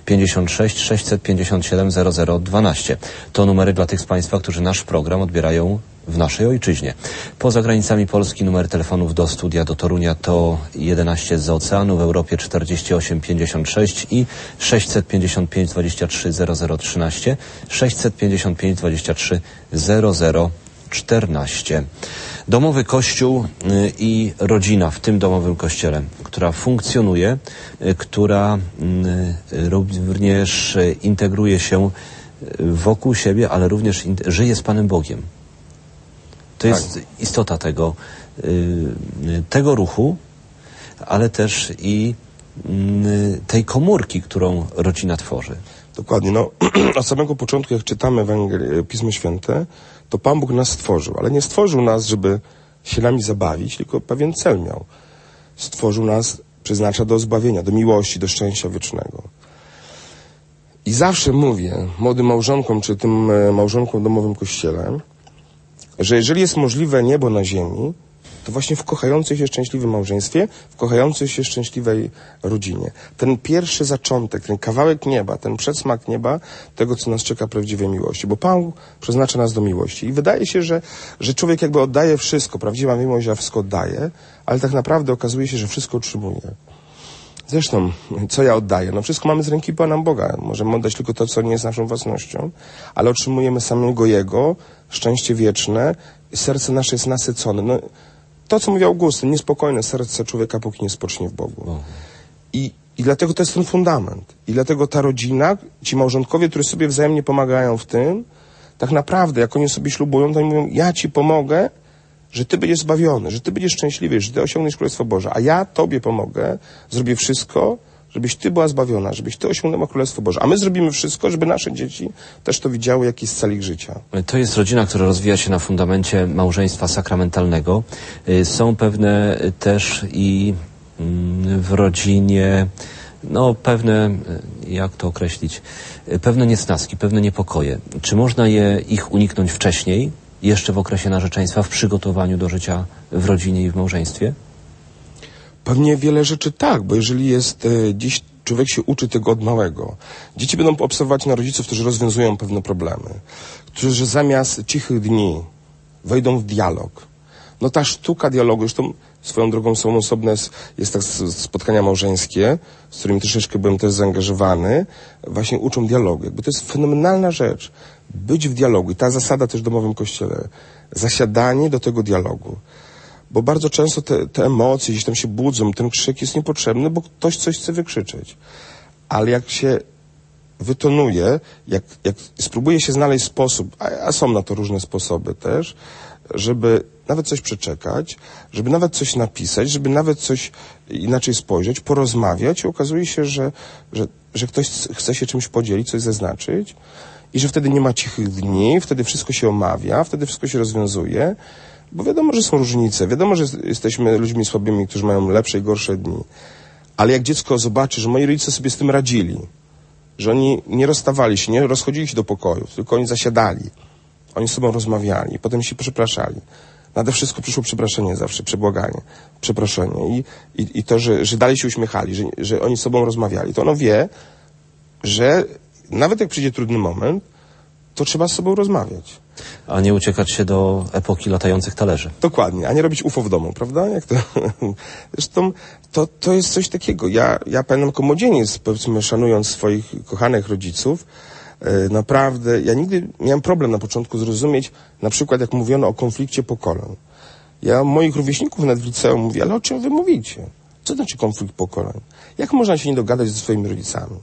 56 657 0012. To numery dla tych z Państwa, którzy nasz program odbierają w naszej ojczyźnie. Poza granicami Polski numer telefonów do studia do Torunia to 11 z oceanu, w Europie 48 56 i 655 23 0013, 655 23 0014. Domowy Kościół i rodzina w tym domowym kościele, która funkcjonuje, która również integruje się wokół siebie, ale również żyje z Panem Bogiem. To jest istota tego ruchu, ale też i tej komórki, którą rodzina tworzy. Dokładnie. No, od samego początku, jak czytamy Pismo Święte, to Pan Bóg nas stworzył, ale nie stworzył nas, żeby się nami zabawić, tylko pewien cel miał. Stworzył nas, przeznacza do zbawienia, do miłości, do szczęścia wiecznego. I zawsze mówię młodym małżonkom, czy tym małżonkom w domowym kościele, że jeżeli jest możliwe niebo na ziemi, to właśnie w kochającym się szczęśliwym małżeństwie, w kochającej się szczęśliwej rodzinie. Ten pierwszy zaczątek, ten kawałek nieba, ten przedsmak nieba, tego, co nas czeka prawdziwej miłości. Bo Pan przeznacza nas do miłości. I wydaje się, że człowiek jakby oddaje wszystko. Prawdziwa miłość, a wszystko oddaje, ale tak naprawdę okazuje się, że wszystko otrzymuje. Zresztą, co ja oddaję? No wszystko mamy z ręki Pana Boga. Możemy oddać tylko to, co nie jest naszą własnością, ale otrzymujemy samego Jego, szczęście wieczne, serce nasze jest nasycone. No, to, co mówił Augustyn, niespokojne serce człowieka, póki nie spocznie w Bogu. I dlatego to jest ten fundament. I dlatego ta rodzina, ci małżonkowie, którzy sobie wzajemnie pomagają w tym, tak naprawdę, jak oni sobie ślubują, to oni mówią, ja Ci pomogę, że Ty będziesz zbawiony, że Ty będziesz szczęśliwy, że Ty osiągniesz Królestwo Boże, a ja Tobie pomogę, zrobię wszystko, żebyś Ty była zbawiona, żebyś Ty osiągnęła Królestwo Boże. A my zrobimy wszystko, żeby nasze dzieci też to widziały, jaki jest cel ich życia. To jest rodzina, która rozwija się na fundamencie małżeństwa sakramentalnego. Są pewne też i w rodzinie, no pewne, jak to określić, pewne niesnaski, pewne niepokoje. Czy można ich uniknąć wcześniej, jeszcze w okresie narzeczeństwa, w przygotowaniu do życia w rodzinie i w małżeństwie? Pewnie wiele rzeczy tak, bo jeżeli jest dziś człowiek się uczy tego od małego. Dzieci będą obserwować na rodziców, którzy rozwiązują pewne problemy, którzy zamiast cichych dni wejdą w dialog. No ta sztuka dialogu, zresztą swoją drogą są osobne, jest tak spotkania małżeńskie, z którymi troszeczkę byłem też zaangażowany, właśnie uczą dialogu. Jakby to jest fenomenalna rzecz, być w dialogu. I ta zasada też w domowym kościele, zasiadanie do tego dialogu. Bo bardzo często te emocje gdzieś tam się budzą, ten krzyk jest niepotrzebny, bo ktoś coś chce wykrzyczeć. Ale jak się wytonuje, jak spróbuje się znaleźć sposób, a są na to różne sposoby też, żeby nawet coś przeczekać, żeby nawet coś napisać, żeby nawet coś inaczej spojrzeć, porozmawiać i okazuje się, że ktoś chce się czymś podzielić, coś zaznaczyć i że wtedy nie ma cichych dni, wtedy wszystko się omawia, wtedy wszystko się rozwiązuje, bo wiadomo, że są różnice, wiadomo, że jesteśmy ludźmi słabymi, którzy mają lepsze i gorsze dni, ale jak dziecko zobaczy, że moi rodzice sobie z tym radzili, że oni nie rozstawali się, nie rozchodzili się do pokojów, tylko oni zasiadali, oni z sobą rozmawiali, potem się przepraszali. Nade wszystko przyszło przepraszenie zawsze, przebłaganie, przeproszenie i to, że dalej się uśmiechali, że oni z sobą rozmawiali. To ono wie, że nawet jak przyjdzie trudny moment, to trzeba z sobą rozmawiać. A nie uciekać się do epoki latających talerzy. Dokładnie, a nie robić UFO w domu, prawda? Jak to... Zresztą to jest coś takiego. Ja pamiętam jako młodzieniec, powiedzmy, szanując swoich kochanych rodziców, naprawdę, ja nigdy miałem problem na początku zrozumieć, na przykład jak mówiono o konflikcie pokoleń. Ja moich rówieśników nawet w liceum mówię, ale o czym wy mówicie? Co znaczy konflikt pokoleń? Jak można się nie dogadać ze swoimi rodzicami?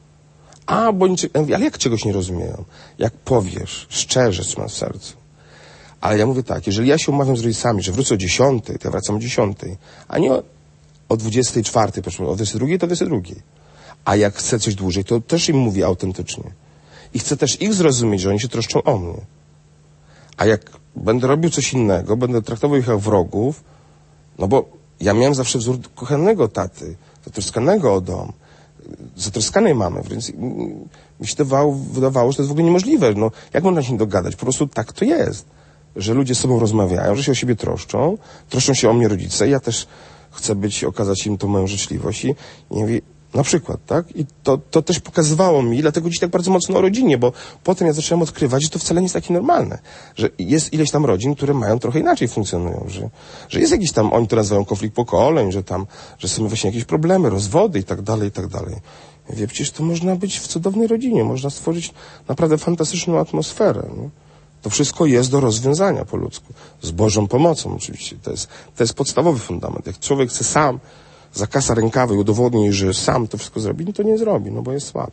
Ale jak czegoś nie rozumieją? Jak powiesz, szczerze, co masz w sercu. Ale ja mówię tak, jeżeli ja się umawiam z rodzicami, że wrócę o 10, to ja wracam o 10, a nie o 24, proszę, o 22, to 22. A jak chcę coś dłużej, to też im mówię autentycznie. I chcę też ich zrozumieć, że oni się troszczą o mnie. A jak będę robił coś innego, będę traktował ich jak wrogów, no bo ja miałem zawsze wzór kochanego taty, zatroskanego o dom, zatroskanej mamy, więc mi się wydawało, że to jest w ogóle niemożliwe. No, jak można się dogadać? Po prostu tak to jest. Że ludzie z sobą rozmawiają, że się o siebie troszczą się o mnie rodzice, ja też chcę okazać im tą moją życzliwość i mówię, na przykład, tak? I to też pokazywało mi, dlatego dziś tak bardzo mocno o rodzinie, bo potem ja zacząłem odkrywać, że to wcale nie jest takie normalne. Że jest ileś tam rodzin, które mają trochę inaczej funkcjonują, że jest jakiś tam, oni to nazywają konflikt pokoleń, że są właśnie jakieś problemy, rozwody i tak dalej, i tak dalej. Ja wiem, przecież to można być w cudownej rodzinie, można stworzyć naprawdę fantastyczną atmosferę, nie? To wszystko jest do rozwiązania po ludzku. Z Bożą pomocą oczywiście. To jest podstawowy fundament. Jak człowiek chce sam zakasa rękawy i udowodni, że sam to wszystko zrobi, no to nie zrobi, no bo jest słaby.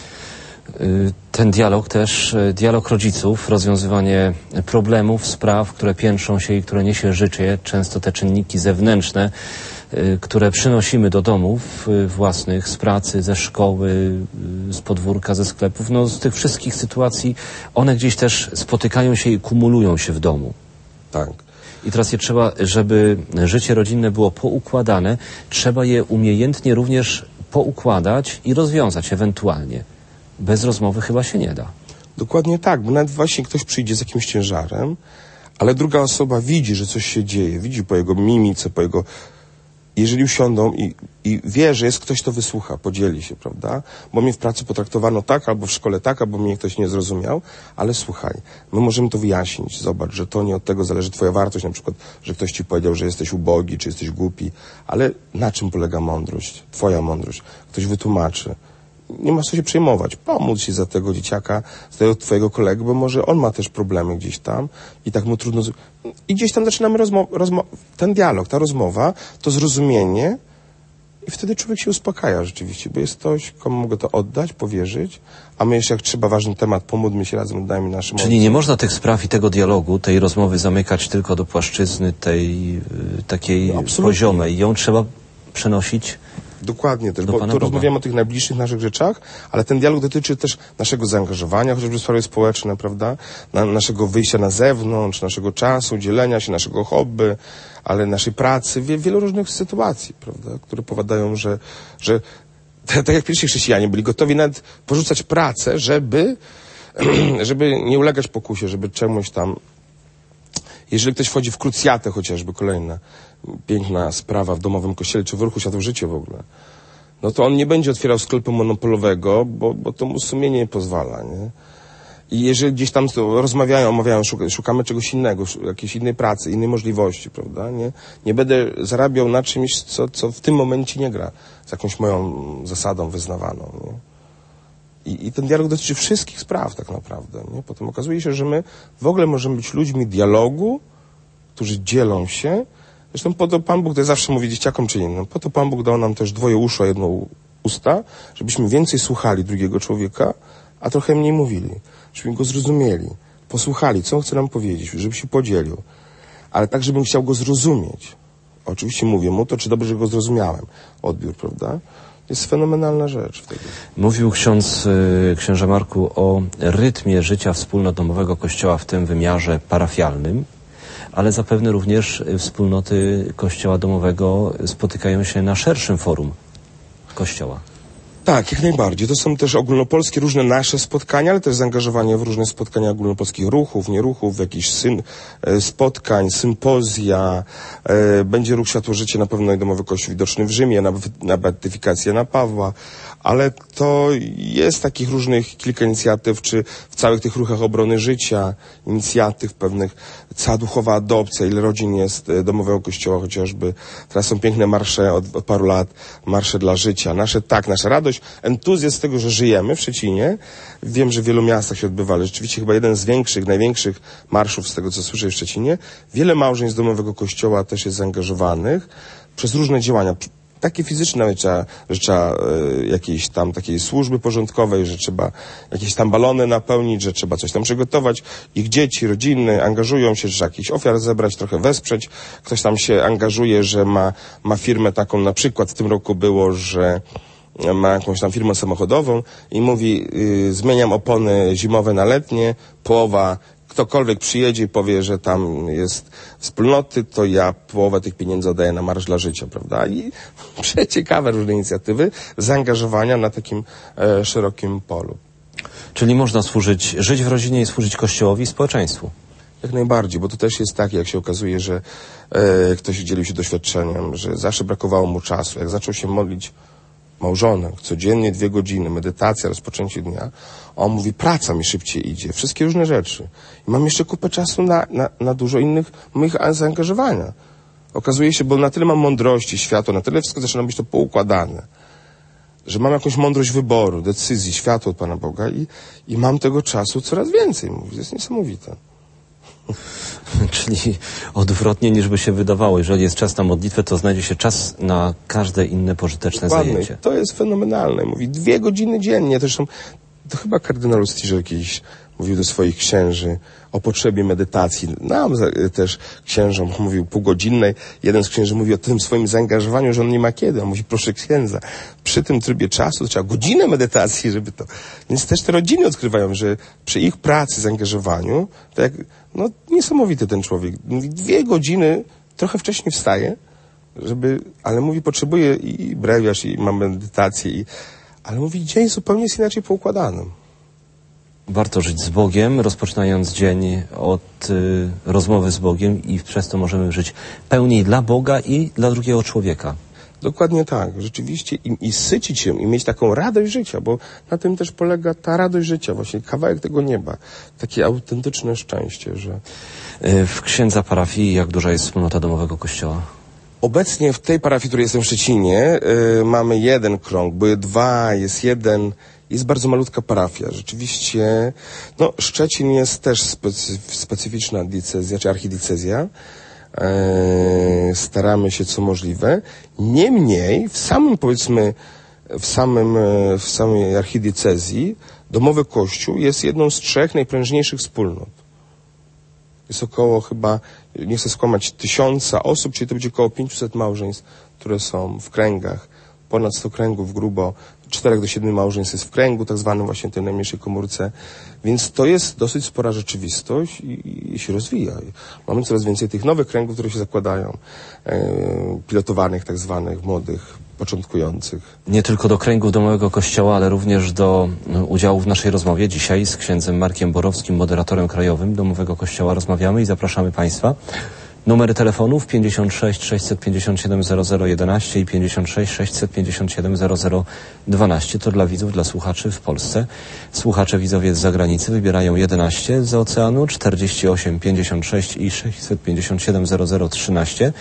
Ten dialog też, dialog rodziców, rozwiązywanie problemów, spraw, które piętrzą się i które niesie życie, często te czynniki zewnętrzne, które przynosimy do domów własnych, z pracy, ze szkoły, z podwórka, ze sklepów, no z tych wszystkich sytuacji, one gdzieś też spotykają się i kumulują się w domu. Tak. I teraz je trzeba, żeby życie rodzinne było poukładane, trzeba je umiejętnie również poukładać i rozwiązać ewentualnie. Bez rozmowy chyba się nie da. Dokładnie tak, bo nawet właśnie ktoś przyjdzie z jakimś ciężarem, ale druga osoba widzi, że coś się dzieje, widzi po jego mimice, po jego... Jeżeli usiądą i wie, że jest ktoś, kto wysłucha, podzieli się, prawda? Bo mnie w pracy potraktowano tak, albo w szkole tak, albo mnie ktoś nie zrozumiał, ale słuchaj, my możemy to wyjaśnić. Zobacz, że to nie od tego zależy twoja wartość, na przykład, że ktoś ci powiedział, że jesteś ubogi, czy jesteś głupi, ale na czym polega mądrość? Twoja mądrość. Ktoś wytłumaczy. Nie masz co się przejmować. Pomóc się za tego dzieciaka, za tego twojego kolegę, bo może on ma też problemy gdzieś tam i tak mu trudno... I gdzieś tam zaczynamy ten dialog, ta rozmowa, to zrozumienie i wtedy człowiek się uspokaja rzeczywiście, bo jest ktoś, komu mogę to oddać, powierzyć, a my jeszcze jak trzeba ważny temat, pomódlmy się razem, oddajmy naszym... Czyli nie można tych spraw i tego dialogu, tej rozmowy zamykać tylko do płaszczyzny tej takiej poziomej. Ją trzeba przenosić... Dokładnie też, bo to rozmawiamy o tych najbliższych naszych rzeczach, ale ten dialog dotyczy też naszego zaangażowania, chociażby w sprawy społeczne, prawda? Naszego wyjścia na zewnątrz, naszego czasu, dzielenia się, naszego hobby, ale naszej pracy, wielu różnych sytuacji, prawda? Które powodują, że tak jak pierwsi chrześcijanie byli gotowi nawet porzucać pracę, żeby nie ulegać pokusie, żeby czemuś tam... Jeżeli ktoś wchodzi w krucjatę chociażby, kolejna piękna sprawa w domowym kościele, czy w ruchu Światło Życie w ogóle, no to on nie będzie otwierał sklepu monopolowego, bo to mu sumienie nie pozwala, nie? I jeżeli gdzieś tam rozmawiają, omawiają, szukamy czegoś innego, jakiejś innej pracy, innej możliwości, prawda, nie? Nie będę zarabiał na czymś, co w tym momencie nie gra z jakąś moją zasadą wyznawaną, nie? I ten dialog dotyczy wszystkich spraw tak naprawdę, nie? Potem okazuje się, że my w ogóle możemy być ludźmi dialogu, którzy dzielą się. Zresztą po to Pan Bóg, to zawsze mówi dzieciakom czy innym, po to Pan Bóg dał nam też dwoje uszu, a jedno usta, żebyśmy więcej słuchali drugiego człowieka, a trochę mniej mówili. Żebyśmy go zrozumieli, posłuchali, co on chce nam powiedzieć, żeby się podzielił. Ale tak, żebym chciał go zrozumieć. Oczywiście mówię mu to, czy dobrze go zrozumiałem. Odbiór, prawda? Jest fenomenalna rzecz wtedy. Mówił księże Marku o rytmie życia wspólnot domowego Kościoła w tym wymiarze parafialnym, ale zapewne również wspólnoty Kościoła domowego spotykają się na szerszym forum Kościoła. Tak, jak najbardziej. To są też ogólnopolskie różne nasze spotkania, ale też zaangażowanie w różne spotkania ogólnopolskich ruchów, nieruchów, jakichś spotkań, sympozja. Będzie ruch Światło Życie, na pewno Domowy Kościół widoczny w Rzymie, na beatyfikację na Pawła. Ale to jest takich różnych kilka inicjatyw, czy w całych tych ruchach obrony życia, inicjatyw pewnych, cała duchowa adopcja, ile rodzin jest Domowego Kościoła chociażby. Teraz są piękne marsze od paru lat, marsze dla życia. Nasza radość, entuzjazm z tego, że żyjemy w Szczecinie. Wiem, że w wielu miastach się odbywa, ale rzeczywiście chyba jeden z największych marszów z tego, co słyszę w Szczecinie. Wiele małżeństw Domowego Kościoła też jest zaangażowanych przez różne działania. Takie fizyczne, że trzeba jakiejś tam takiej służby porządkowej, że trzeba jakieś tam balony napełnić, że trzeba coś tam przygotować. Ich dzieci, rodziny angażują się, że trzeba jakichś ofiar zebrać, trochę wesprzeć. Ktoś tam się angażuje, że ma firmę taką, na przykład w tym roku było, że ma jakąś tam firmę samochodową i mówi, zmieniam opony zimowe na letnie, połowa, ktokolwiek przyjedzie i powie, że tam jest wspólnoty, to ja połowę tych pieniędzy oddaję na Marsz dla Życia, prawda? I przeciekawe różne inicjatywy zaangażowania na takim szerokim polu. Czyli można żyć w rodzinie i służyć Kościołowi i społeczeństwu. Jak najbardziej, bo to też jest tak, jak się okazuje, że ktoś dzielił się doświadczeniem, że zawsze brakowało mu czasu. Jak zaczął się modlić małżonek, codziennie 2 godziny, medytacja, rozpoczęcie dnia, on mówi, praca mi szybciej idzie, wszystkie różne rzeczy. I mam jeszcze kupę czasu na dużo innych moich zaangażowania. Okazuje się, bo na tyle mam mądrości, światło, na tyle wszystko zaczyna być to poukładane, że mam jakąś mądrość wyboru, decyzji, światło od Pana Boga i mam tego czasu coraz więcej. Mówi, to jest niesamowite. Czyli odwrotnie niż by się wydawało. Jeżeli jest czas na modlitwę, to znajdzie się czas na każde inne pożyteczne zajęcie. To jest fenomenalne. Mówi 2 godziny dziennie. Zresztą to chyba kardynał Stiger kiedyś mówił do swoich księży o potrzebie medytacji. Nam też księżom mówił półgodzinnej. Jeden z księży mówi o tym swoim zaangażowaniu, że on nie ma kiedy. On mówi, proszę księdza, przy tym trybie czasu trzeba godzinę medytacji, żeby to... Więc też te rodziny odkrywają, że przy ich pracy, zaangażowaniu, to jak... No niesamowity ten człowiek. Mówi 2 godziny, trochę wcześniej wstaje, ale mówi, potrzebuje i brewiarz, i mam medytację, ale mówi, dzień zupełnie jest inaczej poukładany. Warto żyć z Bogiem, rozpoczynając dzień od rozmowy z Bogiem i przez to możemy żyć pełniej dla Boga i dla drugiego człowieka. Dokładnie tak. Rzeczywiście i sycić się, i mieć taką radość życia, bo na tym też polega ta radość życia, właśnie kawałek tego nieba. Takie autentyczne szczęście, że... W księdza parafii jak duża jest wspólnota Domowego Kościoła? Obecnie w tej parafii, w której jestem w Szczecinie, mamy 1 krąg, były 2, jest 1... Jest bardzo malutka parafia. Rzeczywiście, no, Szczecin jest też specyficzna diecezja, czy archidiecezja. Staramy się co możliwe. Niemniej, w samej archidiecezji Domowy Kościół jest jedną z 3 najprężniejszych wspólnot. Jest około chyba, nie chcę skłamać, 1000 osób, czyli to będzie około 500 małżeństw, które są w kręgach. Ponad 100 kręgów grubo. 4 do 7 małżeństw jest w kręgu, tak zwanym właśnie tej najmniejszej komórce. Więc to jest dosyć spora rzeczywistość i się rozwija. Mamy coraz więcej tych nowych kręgów, które się zakładają, pilotowanych, tak zwanych, młodych, początkujących. Nie tylko do kręgów Domowego Kościoła, ale również do udziału w naszej rozmowie. Dzisiaj z księdzem Markiem Borowskim, moderatorem krajowym Domowego Kościoła rozmawiamy i zapraszamy Państwa. Numery telefonów 56 657 0011 i 56 657 0012 to dla widzów, dla słuchaczy w Polsce. Słuchacze widzowie z zagranicy wybierają 11 z oceanu, 48 56 i 657 0013.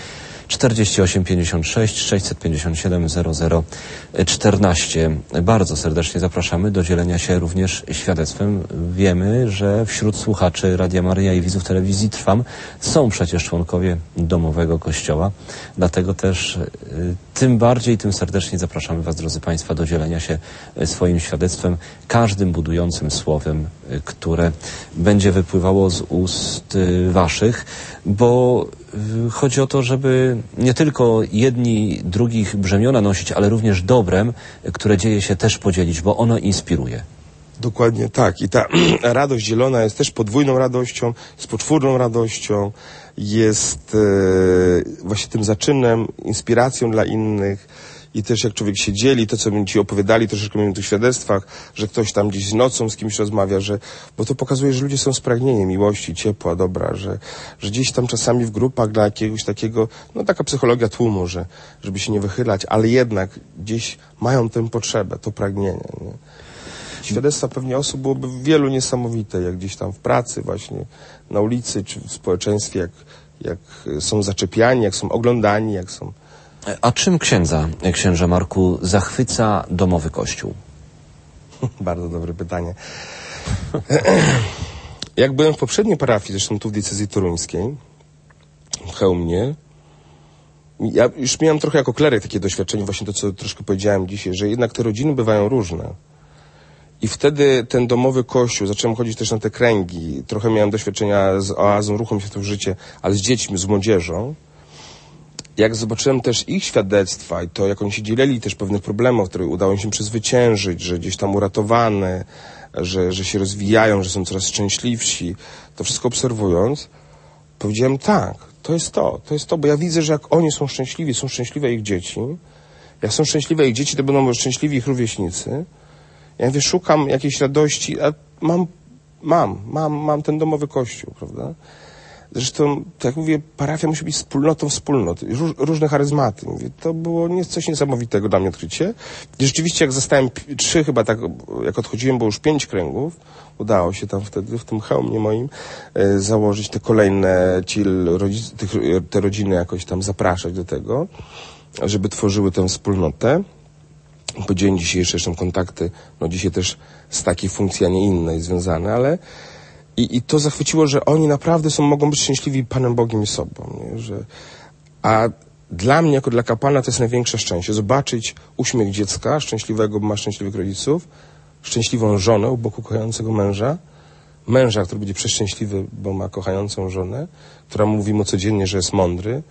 48 56 657 0014. Bardzo serdecznie zapraszamy do dzielenia się również świadectwem. Wiemy, że wśród słuchaczy Radia Maryja i widzów telewizji Trwam są przecież członkowie domowego kościoła. Dlatego też tym bardziej, tym serdecznie zapraszamy Was, drodzy Państwo, do dzielenia się swoim świadectwem, każdym budującym słowem, które będzie wypływało z ust Waszych, bo chodzi o to, żeby nie tylko jedni drugich brzemiona nosić, ale również dobrem, które dzieje się, też podzielić, bo ono inspiruje. Dokładnie tak. I ta radość dzielona jest też podwójną radością, jest poczwórną radością, jest właśnie tym zaczynem, inspiracją dla innych. I też jak człowiek się dzieli, to co mi ci opowiadali troszeczkę w tych świadectwach, że ktoś tam gdzieś nocą z kimś rozmawia, bo to pokazuje, że ludzie są spragnieni miłości, ciepła, dobra, że gdzieś tam czasami w grupach dla jakiegoś takiego, no taka psychologia tłumu, żeby się nie wychylać, ale jednak gdzieś mają tę potrzebę, to pragnienie. Nie? Świadectwa pewnie osób byłoby wielu niesamowite, jak gdzieś tam w pracy właśnie, na ulicy, czy w społeczeństwie, jak są zaczepiani, jak są oglądani, jak są... A czym księże Marku, zachwyca domowy kościół? Bardzo dobre pytanie. Jak byłem w poprzedniej parafii, zresztą tu w diecezji toruńskiej, w Chełmie, ja już miałem trochę jako kleryk takie doświadczenie, właśnie to, co troszkę powiedziałem dzisiaj, że jednak te rodziny bywają różne. I wtedy ten domowy kościół, zacząłem chodzić też na te kręgi, trochę miałem doświadczenia z oazą Ruchom Światło w Życie, ale z dziećmi, z młodzieżą. Jak zobaczyłem też ich świadectwa i to, jak oni się dzielili też pewnych problemów, które udało im się przezwyciężyć, że gdzieś tam uratowane, że się rozwijają, że są coraz szczęśliwsi, to wszystko obserwując, powiedziałem tak, to jest to, bo ja widzę, że jak oni są szczęśliwi, są szczęśliwe ich dzieci, jak są szczęśliwe ich dzieci, to będą szczęśliwi ich rówieśnicy. Ja mówię, szukam jakiejś radości, a mam ten domowy kościół, prawda? Zresztą, tak jak mówię, parafia musi być wspólnotą wspólnot, różne charyzmaty. Mówię, to było coś niesamowitego dla mnie odkrycie. I rzeczywiście, jak zostałem 3, chyba tak, jak odchodziłem, było już 5 kręgów, udało się tam wtedy, w tym Chełmie moim, założyć te kolejne, te rodziny jakoś tam zapraszać do tego, żeby tworzyły tę wspólnotę. Po dzień dzisiejszy jeszcze kontakty, no dzisiaj też z takiej funkcji, a nie innej związane, ale i to zachwyciło, że oni naprawdę mogą być szczęśliwi Panem Bogiem i sobą. Nie? A dla mnie, jako dla kapłana, to jest największe szczęście. Zobaczyć uśmiech dziecka szczęśliwego, bo ma szczęśliwych rodziców, szczęśliwą żonę u boku kochającego męża, który będzie przeszczęśliwy, bo ma kochającą żonę, która mówi mu codziennie, że jest mądry,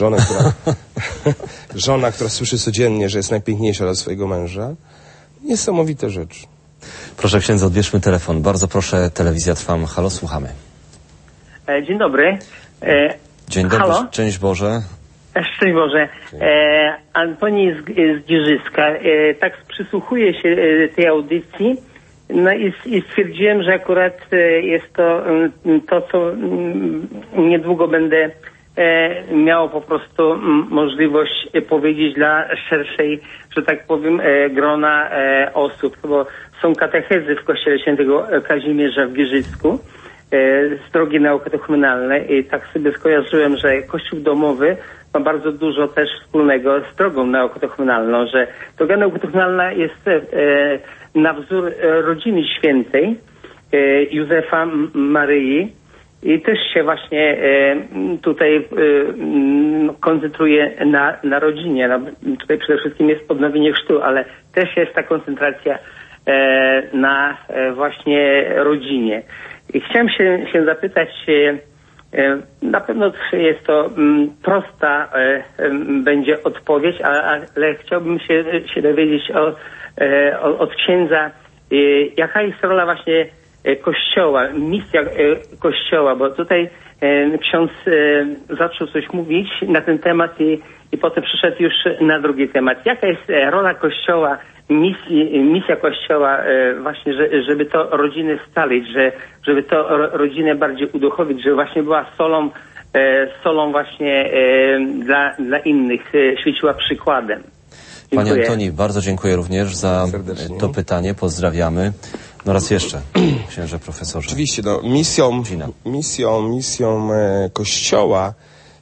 żona, która słyszy codziennie, że jest najpiękniejsza dla swojego męża. Niesamowite rzeczy. Proszę księdza, odbierzmy telefon. Bardzo proszę, telewizja Trwam. Halo, słuchamy. Dzień dobry. Dzień dobry, halo? Szczęść Boże. Szczęść Boże. Antoni z Giżycka. Tak przysłuchuję się tej audycji, no i stwierdziłem, że akurat jest to, co niedługo będę miał po prostu możliwość powiedzieć dla szerszej, że tak powiem, grona osób, bo są katechezy w Kościele Świętego Kazimierza w Giżycku z drogi neokatechumenalnej i tak sobie skojarzyłem, że Kościół domowy ma bardzo dużo też wspólnego z drogą neokatechumenalną, że droga neokatechumenalna jest na wzór rodziny świętej Józefa Maryi i też się właśnie tutaj koncentruje na rodzinie. Tutaj przede wszystkim jest odnowienie chrztu, ale też jest ta koncentracja na właśnie rodzinie. I chciałem się zapytać, na pewno jest to prosta będzie odpowiedź, ale chciałbym się dowiedzieć od księdza, jaka jest rola właśnie Kościoła, misja Kościoła, bo tutaj ksiądz zaczął coś mówić na ten temat i potem przyszedł już na drugi temat. Jaka jest rola Kościoła, misja Kościoła właśnie, żeby to rodziny scalić, żeby to rodzinę bardziej uduchowić, żeby właśnie była solą właśnie dla innych, świeciła przykładem. Panie Antoni, bardzo dziękuję również za to pytanie. Pozdrawiamy. No raz jeszcze, księże profesorze. Oczywiście, no, misją Kościoła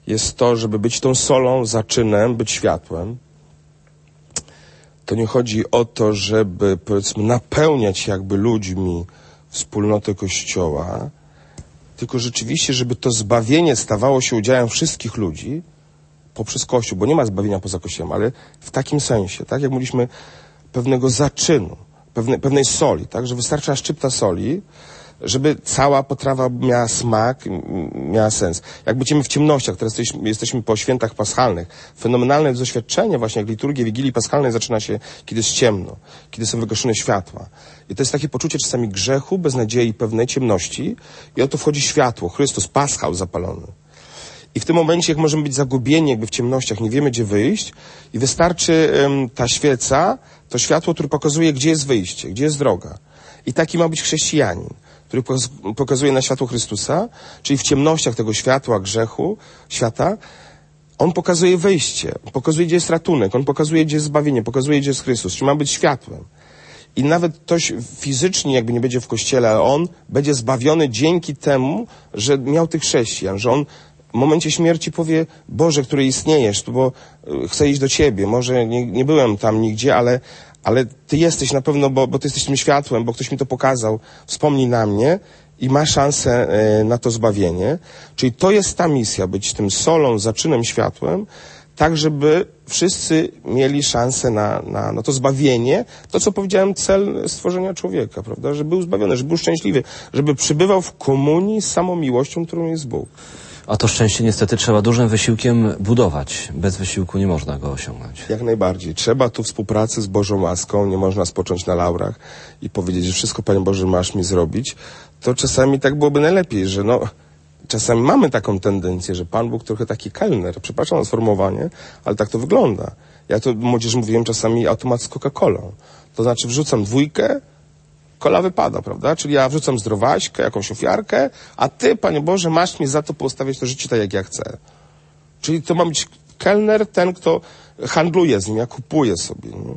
jest to, żeby być tą solą, zaczynem, być światłem. To nie chodzi o to, żeby, powiedzmy, napełniać jakby ludźmi wspólnotę Kościoła, tylko rzeczywiście, żeby to zbawienie stawało się udziałem wszystkich ludzi poprzez Kościół, bo nie ma zbawienia poza Kościołem, ale w takim sensie, tak jak mówiliśmy, pewnego zaczynu, pewnej soli, tak, że wystarcza szczypta soli, żeby cała potrawa miała smak, miała sens. Jak będziemy w ciemnościach, teraz jesteśmy po świętach paschalnych, fenomenalne doświadczenie właśnie, jak liturgia Wigilii Paschalnej zaczyna się, kiedy jest ciemno, kiedy są wygaszone światła. I to jest takie poczucie czasami grzechu, beznadziei, pewnej ciemności i oto wchodzi światło, Chrystus, Paschał zapalony. I w tym momencie, jak możemy być zagubieni jakby w ciemnościach, nie wiemy, gdzie wyjść i wystarczy ta świeca, to światło, które pokazuje, gdzie jest wyjście, gdzie jest droga. I taki ma być chrześcijanin, który pokazuje na światło Chrystusa, czyli w ciemnościach tego światła, grzechu, świata, on pokazuje wyjście, pokazuje, gdzie jest ratunek, on pokazuje, gdzie jest zbawienie, pokazuje, gdzie jest Chrystus, czyli ma być światłem. I nawet ktoś fizycznie jakby nie będzie w kościele, ale on będzie zbawiony dzięki temu, że miał tych chrześcijan, że on w momencie śmierci powie, Boże, który istniejesz, bo chcę iść do Ciebie, może nie byłem tam nigdzie, ale Ty jesteś na pewno, bo Ty jesteś tym światłem, bo ktoś mi to pokazał, wspomnij na mnie i ma szansę na to zbawienie. Czyli to jest ta misja, być tym solą, zaczynem, światłem, tak żeby wszyscy mieli szansę na to zbawienie, to co powiedziałem, cel stworzenia człowieka, prawda, żeby był zbawiony, żeby był szczęśliwy, żeby przybywał w komunii z samą miłością, którą jest Bóg. A to szczęście niestety trzeba dużym wysiłkiem budować. Bez wysiłku nie można go osiągnąć. Jak najbardziej. Trzeba tu współpracy z Bożą łaską. Nie można spocząć na laurach i powiedzieć, że wszystko, Panie Boże, masz mi zrobić. To czasami tak byłoby najlepiej, że czasami mamy taką tendencję, że Pan Bóg trochę taki kelner. Przepraszam za sformułowanie, ale tak to wygląda. Ja to młodzieży mówiłem czasami automat z Coca-Colą. To znaczy wrzucam 2, kola wypada, prawda? Czyli ja wrzucam zdrowaśkę, jakąś ofiarkę, a Ty, Panie Boże, masz mi za to postawić to życie tak, jak ja chcę. Czyli to ma być kelner, ten, kto handluje z nim, ja kupuję sobie. Nie?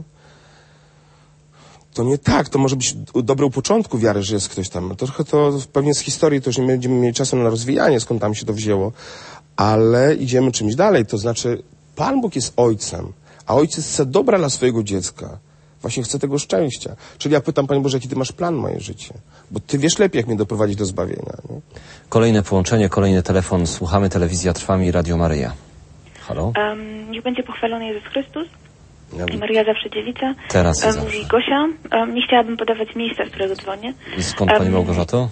To nie tak, to może być dobre u początku wiary, że jest ktoś tam. Trochę to pewnie z historii to już nie będziemy mieli czasu na rozwijanie, skąd tam się to wzięło, ale idziemy czymś dalej. To znaczy, Pan Bóg jest Ojcem, a Ojciec chce dobra dla swojego dziecka. Właśnie chcę tego szczęścia. Czyli ja pytam, Panie Boże, jaki Ty masz plan na moje życie? Bo Ty wiesz lepiej, jak mnie doprowadzić do zbawienia. Nie? Kolejne połączenie, kolejny telefon. Słuchamy, Telewizja Trwam i Radio Maryja. Halo? Niech będzie pochwalony Jezus Chrystus i Maryja zawsze dziewica. Teraz i zawsze. Mówi Gosia. Nie chciałabym podawać miejsca, z którego dzwonię. Skąd Pani Małgorzato?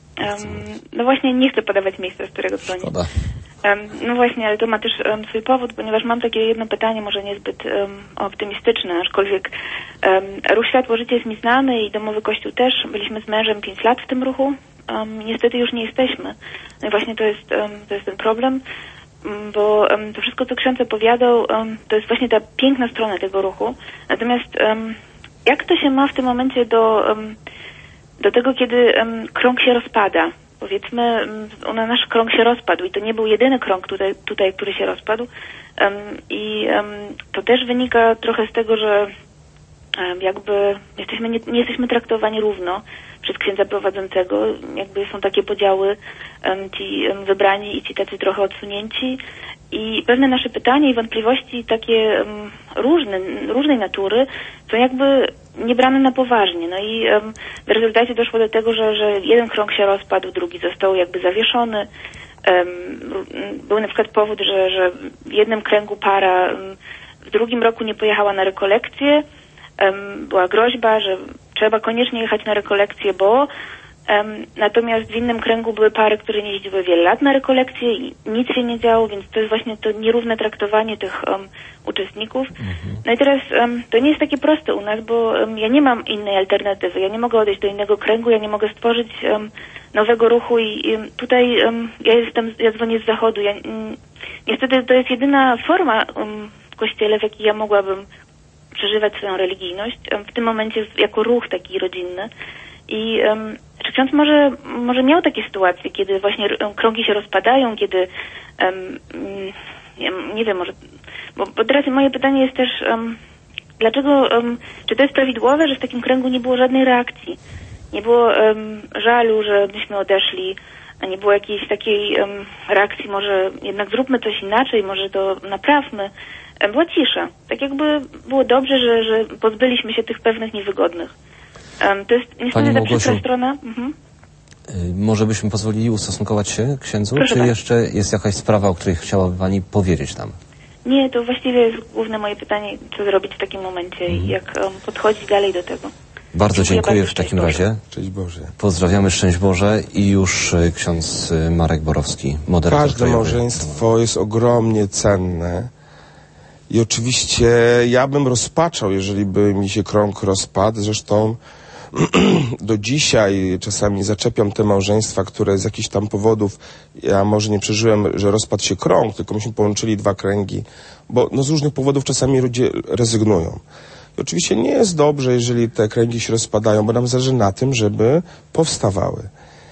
No właśnie nie chcę podawać miejsca, z którego dzwonię. Szkoda. No właśnie, ale to ma też swój powód, ponieważ mam takie jedno pytanie, może niezbyt optymistyczne, aczkolwiek ruch Światło Życie jest mi znany i Domowy Kościół też. Byliśmy z mężem 5 lat w tym ruchu. Niestety już nie jesteśmy. No i właśnie to jest ten problem, bo to wszystko, co ksiądz opowiadał, to jest właśnie ta piękna strona tego ruchu. Natomiast jak to się ma w tym momencie do tego, kiedy krąg się rozpada? Powiedzmy, nasz krąg się rozpadł i to nie był jedyny krąg tutaj, który się rozpadł. I to też wynika trochę z tego, że jakby nie jesteśmy traktowani równo przez księdza prowadzącego. Jakby są takie podziały, ci wybrani i ci tacy trochę odsunięci. I pewne nasze pytania i wątpliwości takie różnej natury są jakby nie brane na poważnie. No i w rezultacie doszło do tego, że jeden krąg się rozpadł, drugi został jakby zawieszony. Był na przykład powód, że w jednym kręgu para w drugim roku nie pojechała na rekolekcję. Była groźba, że trzeba koniecznie jechać na rekolekcję, bo natomiast w innym kręgu były pary, które nie jeździły wiele lat na rekolekcje i nic się nie działo, więc to jest właśnie to nierówne traktowanie tych uczestników. No i teraz to nie jest takie proste u nas, bo ja nie mam innej alternatywy. Ja nie mogę odejść do innego kręgu, ja nie mogę stworzyć nowego ruchu i tutaj ja dzwonię z zachodu. Niestety to jest jedyna forma w Kościele, w jakiej ja mogłabym przeżywać swoją religijność. W tym momencie jako ruch taki rodzinny. I czy ksiądz może miał takie sytuacje, kiedy właśnie krągi się rozpadają, kiedy nie wiem, może, bo teraz moje pytanie jest też dlaczego, czy to jest prawidłowe, że w takim kręgu nie było żadnej reakcji, nie było żalu, że myśmy odeszli, a nie było jakiejś takiej reakcji, może jednak zróbmy coś inaczej, może to naprawmy. Była cisza. Tak jakby było dobrze, że pozbyliśmy się tych pewnych niewygodnych. To jest niestety ta przykra strona. Może byśmy pozwolili ustosunkować się księdzu? Proszę czy bardzo. jeszcze jest jakaś sprawa, o której chciałaby pani powiedzieć nam? Nie, to właściwie jest główne moje pytanie, co zrobić w takim momencie i jak podchodzić dalej do tego. Bardzo dziękuję w takim razie. Szczęść Boże. Pozdrawiamy, szczęść Boże i już ksiądz Marek Borowski, moderator Każde krajowy. małżeństwo jest ogromnie cenne i oczywiście ja bym rozpaczał, jeżeli by mi się krąg rozpadł. Zresztą do dzisiaj czasami zaczepiam te małżeństwa, które z jakichś tam powodów, ja może nie przeżyłem, że rozpadł się krąg, tylko myśmy połączyli dwa kręgi, bo no z różnych powodów czasami ludzie rezygnują. I oczywiście nie jest dobrze, jeżeli te kręgi się rozpadają, bo nam zależy na tym, żeby powstawały.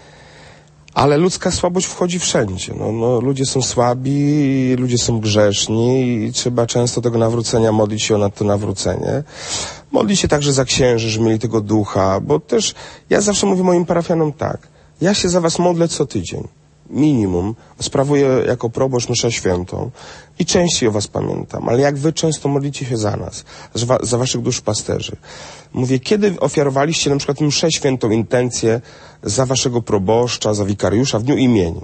Ale ludzka słabość wchodzi wszędzie. No, ludzie są słabi, ludzie są grzeszni i trzeba często tego nawrócenia modlić się o to nawrócenie. Modlić się także za księży, żeby mieli tego ducha, bo też ja zawsze mówię moim parafianom tak. Ja się za was modlę co tydzień. Minimum. Sprawuję jako proboszcz mszę świętą i częściej o was pamiętam. Ale jak wy często modlicie się za nas, za waszych duszpasterzy. Mówię, kiedy ofiarowaliście na przykład mszę świętą intencję za waszego proboszcza, za wikariusza w dniu imieni?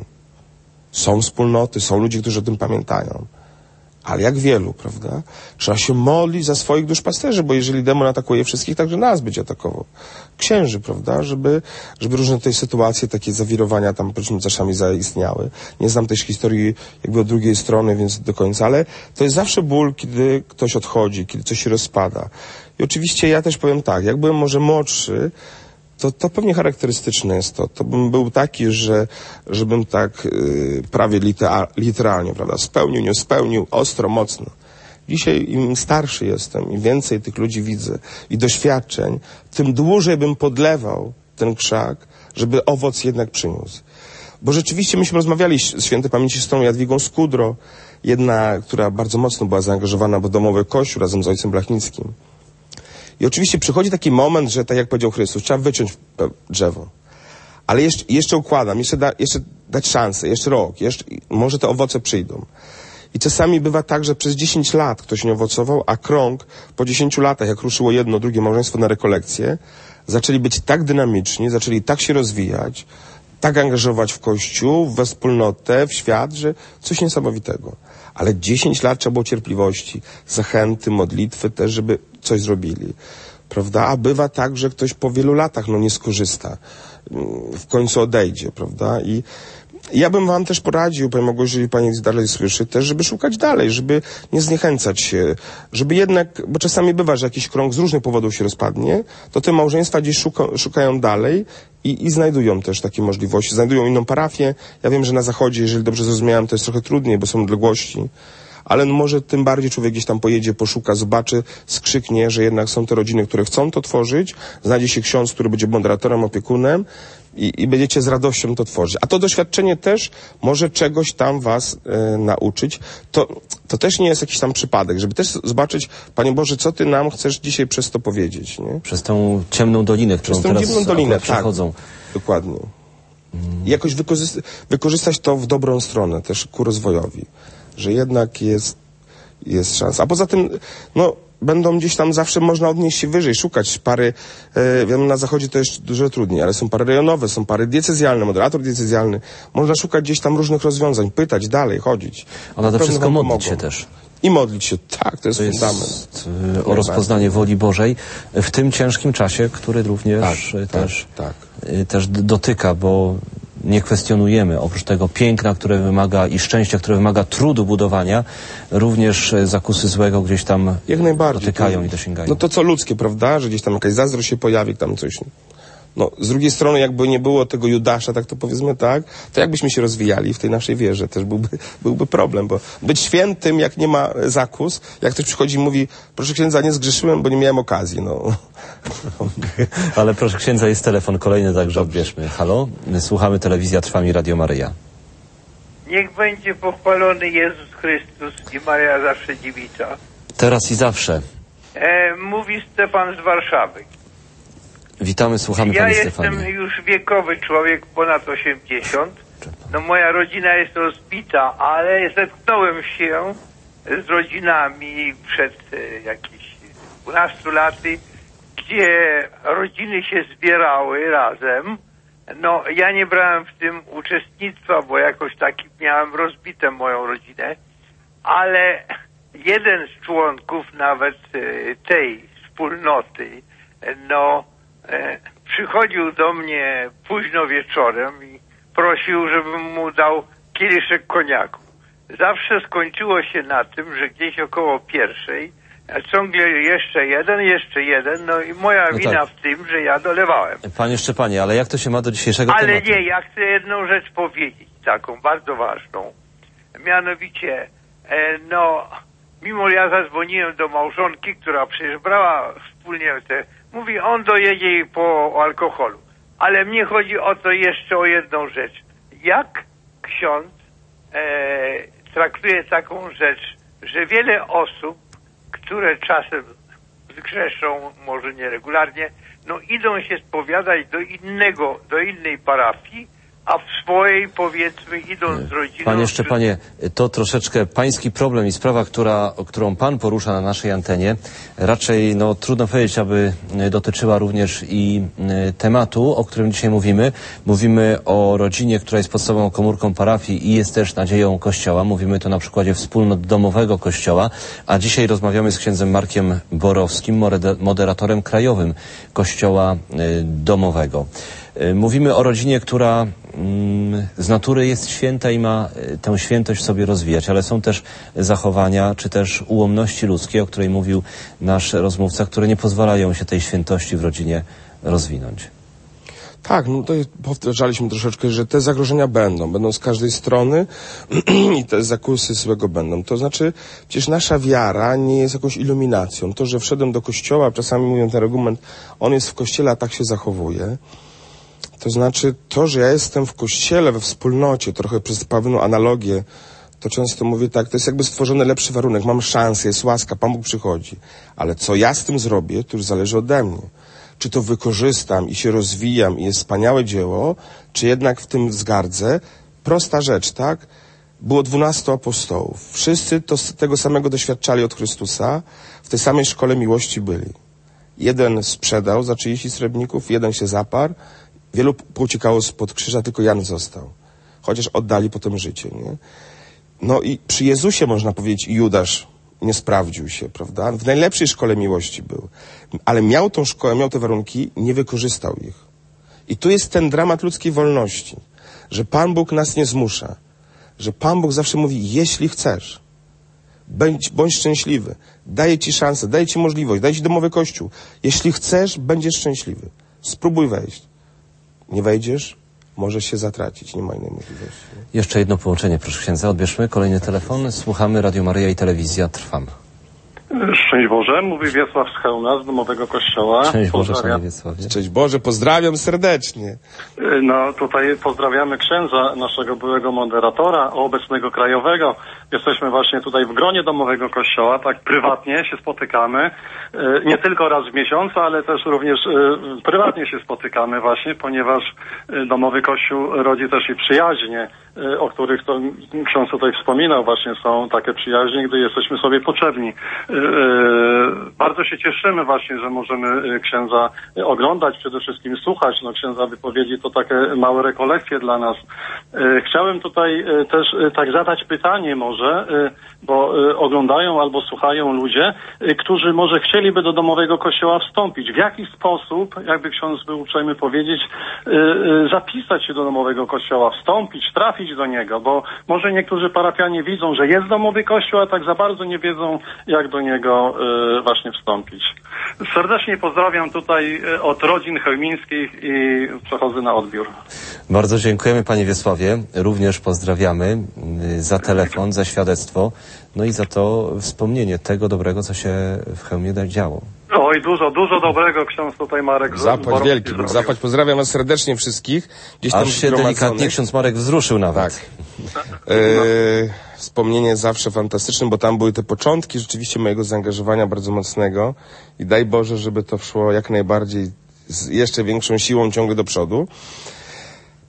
Są wspólnoty, są ludzie, którzy o tym pamiętają. Ale jak wielu, prawda? Trzeba się modlić za swoich duszpasterzy, bo jeżeli demon atakuje wszystkich, także nas będzie atakował. Księży, prawda? Żeby różne tej sytuacje, takie zawirowania tam czasami zaistniały. Nie znam też historii jakby od drugiej strony, więc do końca, ale to jest zawsze ból, kiedy ktoś odchodzi, kiedy coś się rozpada. I oczywiście ja też powiem tak, jak byłem może młodszy, to pewnie charakterystyczne jest to. To bym był taki, żebym tak prawie literalnie, prawda, spełnił, nie spełnił, ostro, mocno. Dzisiaj im starszy jestem, im więcej tych ludzi widzę i doświadczeń, tym dłużej bym podlewał ten krzak, żeby owoc jednak przyniósł. Bo rzeczywiście myśmy rozmawiali z świętej pamięci siostrą Jadwigą Skudro, jedna, która bardzo mocno była zaangażowana w domowy kościół razem z ojcem Blachnickim. I oczywiście przychodzi taki moment, że tak jak powiedział Chrystus, trzeba wyciąć drzewo. Ale jeszcze układam, jeszcze dać szansę, jeszcze rok, może te owoce przyjdą. I czasami bywa tak, że przez 10 lat ktoś nie owocował, a krąg po 10 latach, jak ruszyło jedno, drugie małżeństwo na rekolekcje, zaczęli być tak dynamiczni, zaczęli tak się rozwijać, tak angażować w Kościół, we wspólnotę, w świat, że coś niesamowitego. Ale 10 lat trzeba było cierpliwości, zachęty, modlitwy też, żeby coś zrobili. Prawda? A bywa tak, że ktoś po wielu latach nie skorzysta. W końcu odejdzie, prawda? I ja bym wam też poradził, Pani Małgosiu, jeżeli Pani dalej słyszy, też, żeby szukać dalej, żeby nie zniechęcać się, żeby jednak, bo czasami bywa, że jakiś krąg z różnych powodów się rozpadnie, to te małżeństwa gdzieś szukają dalej i znajdują też takie możliwości, znajdują inną parafię. Ja wiem, że na zachodzie, jeżeli dobrze zrozumiałem, to jest trochę trudniej, bo są odległości. Ale może tym bardziej człowiek gdzieś tam pojedzie, poszuka, zobaczy, skrzyknie, że jednak są te rodziny, które chcą to tworzyć, znajdzie się ksiądz, który będzie moderatorem, opiekunem i będziecie z radością to tworzyć. A to doświadczenie też może czegoś tam was nauczyć. To też nie jest jakiś tam przypadek, żeby też zobaczyć, Panie Boże, co Ty nam chcesz dzisiaj przez to powiedzieć, nie? Przez tą ciemną dolinę, którą teraz przechodzą. Tak, dokładnie. I jakoś wykorzystać to w dobrą stronę, też ku rozwojowi. Że jednak jest szansa. A poza tym, będą gdzieś tam zawsze można odnieść się wyżej, szukać pary, wiem, na zachodzie to jest dużo trudniej, ale są pary rejonowe, są pary diecezjalne, moderator diecezjalny. Można szukać gdzieś tam różnych rozwiązań, pytać dalej, chodzić. A nade wszystko modlić się też. I modlić się, tak, to jest fundament. O rozpoznanie woli Bożej w tym ciężkim czasie, który również też dotyka, bo nie kwestionujemy, oprócz tego piękna, które wymaga i szczęścia, które wymaga trudu budowania, również zakusy złego gdzieś tam jak najbardziej dotykają i dosięgają. No to co ludzkie, prawda, że gdzieś tam jakaś zazdrość się pojawi, tam coś. Z drugiej strony jakby nie było tego Judasza, tak to powiedzmy tak, to jakbyśmy się rozwijali w tej naszej wierze, też byłby problem, bo być świętym, jak nie ma zakus, jak ktoś przychodzi i mówi, proszę księdza, nie zgrzeszyłem, bo nie miałem okazji, Ale proszę księdza, jest telefon kolejny, także odbierzmy. Halo? Słuchamy, telewizja Trwam i Radio Maryja. Niech będzie pochwalony Jezus Chrystus i Maria zawsze dziewica. Teraz i zawsze. Mówi Stefan z Warszawy. Witamy, słuchamy Panie Stefanie. Ja jestem już wiekowy człowiek, ponad 80. No moja rodzina jest rozbita, ale zetknąłem się z rodzinami przed jakieś 12 laty, gdzie rodziny się zbierały razem. No ja nie brałem w tym uczestnictwa, bo jakoś tak miałem rozbitą moją rodzinę, ale jeden z członków nawet tej wspólnoty, no przychodził do mnie późno wieczorem i prosił, żebym mu dał kieliszek koniaku. Zawsze skończyło się na tym, że gdzieś około 1:00 ciągle jeszcze jeden, no i moja wina w tym, że ja dolewałem. Panie Szczepanie, ale jak to się ma do dzisiejszego tematu? Ale nie, ja chcę jedną rzecz powiedzieć, taką bardzo ważną. Mianowicie, no, mimo ja zadzwoniłem do małżonki, która przecież brała wspólnie mówi, on dojedzie po alkoholu. Ale mnie chodzi o to jeszcze o jedną rzecz. Jak ksiądz traktuje taką rzecz, że wiele osób, które czasem zgrzeszą, może nieregularnie, no idą się spowiadać do innej parafii, a w swojej, powiedzmy, idąc z rodziną... Panie Szczepanie, to troszeczkę pański problem i sprawa, którą pan porusza na naszej antenie, raczej no, trudno powiedzieć, aby dotyczyła również i tematu, o którym dzisiaj mówimy. Mówimy o rodzinie, która jest podstawową komórką parafii i jest też nadzieją Kościoła. Mówimy to na przykładzie wspólnot domowego Kościoła, a dzisiaj rozmawiamy z księdzem Markiem Borowskim, moderatorem krajowym Kościoła domowego. Mówimy o rodzinie, która z natury jest święta i ma tę świętość w sobie rozwijać, ale są też zachowania, czy też ułomności ludzkie, o której mówił nasz rozmówca, które nie pozwalają się tej świętości w rodzinie rozwinąć. Tak, no to powtarzaliśmy troszeczkę, że te zagrożenia będą z każdej strony i te zakusy złego będą. To znaczy, przecież nasza wiara nie jest jakąś iluminacją. To, że wszedłem do kościoła, czasami mówią ten argument, on jest w kościele, a tak się zachowuje. To znaczy to, że ja jestem w kościele, we wspólnocie, trochę przez pewną analogię, to często mówię tak, to jest jakby stworzony lepszy warunek, mam szansę, jest łaska, Pan Bóg przychodzi. Ale co ja z tym zrobię, to już zależy ode mnie. Czy to wykorzystam i się rozwijam i jest wspaniałe dzieło, czy jednak w tym wzgardzę. Prosta rzecz, tak? Było 12 apostołów. Wszyscy tego samego doświadczali od Chrystusa, w tej samej szkole miłości byli. Jeden sprzedał za 30 srebrników, jeden się zaparł, wielu pouciekało spod krzyża, tylko Jan został. Chociaż oddali potem życie, nie? No i przy Jezusie można powiedzieć, Judasz nie sprawdził się, prawda? W najlepszej szkole miłości był. Ale miał tą szkołę, miał te warunki, nie wykorzystał ich. I tu jest ten dramat ludzkiej wolności, że Pan Bóg nas nie zmusza. Że Pan Bóg zawsze mówi, jeśli chcesz, bądź szczęśliwy. Daję ci szansę, daję ci możliwość, daję ci domowy kościół. Jeśli chcesz, będziesz szczęśliwy. Spróbuj wejść. Nie wejdziesz, możesz się zatracić. Nie ma innej możliwości. Jeszcze jedno połączenie, proszę księdza. Odbierzmy kolejny telefon. Słuchamy Radio Maryja i Telewizja Trwam. Szczęść Boże, mówi Wiesław z Chełma, z Domowego Kościoła. Szczęść Boże, Panie Wiesławie. Szczęść Boże, pozdrawiam serdecznie. No tutaj pozdrawiamy księdza, naszego byłego moderatora, obecnego krajowego. Jesteśmy właśnie tutaj w gronie Domowego Kościoła, tak prywatnie się spotykamy. Nie tylko raz w miesiącu, ale też również prywatnie się spotykamy właśnie, ponieważ Domowy Kościół rodzi też i przyjaźnie, o których to ksiądz tutaj wspominał. Właśnie są takie przyjaźnie, gdy jesteśmy sobie potrzebni. Bardzo się cieszymy właśnie, że możemy księdza oglądać, przede wszystkim słuchać. No księdza wypowiedzi to takie małe rekolekcje dla nas. Chciałem tutaj też tak zadać pytanie może, bo oglądają albo słuchają ludzie, którzy może chcieliby do Domowego Kościoła wstąpić. W jaki sposób, jakby ksiądz był uprzejmy powiedzieć, zapisać się do Domowego Kościoła, wstąpić, trafić do niego, bo może niektórzy parafianie widzą, że jest Domowy Kościół, a tak za bardzo nie wiedzą, jak do niego właśnie wstąpić. Serdecznie pozdrawiam tutaj od rodzin chełmińskich i przechodzę na odbiór. Bardzo dziękujemy, Panie Wiesławie. Również pozdrawiamy za telefon, za świadectwo, no i za to wspomnienie tego dobrego, co się w Chełmie działo. Oj, dużo dobrego ksiądz tutaj Marek. Zapłać wielki, Bóg zapłać. Pozdrawiam was serdecznie wszystkich. Gdzieś tam aż się delikatnie ksiądz Marek wzruszył nawet. Tak. Wspomnienie zawsze fantastyczne, bo tam były te początki rzeczywiście mojego zaangażowania bardzo mocnego i daj Boże, żeby to szło jak najbardziej z jeszcze większą siłą ciągle do przodu.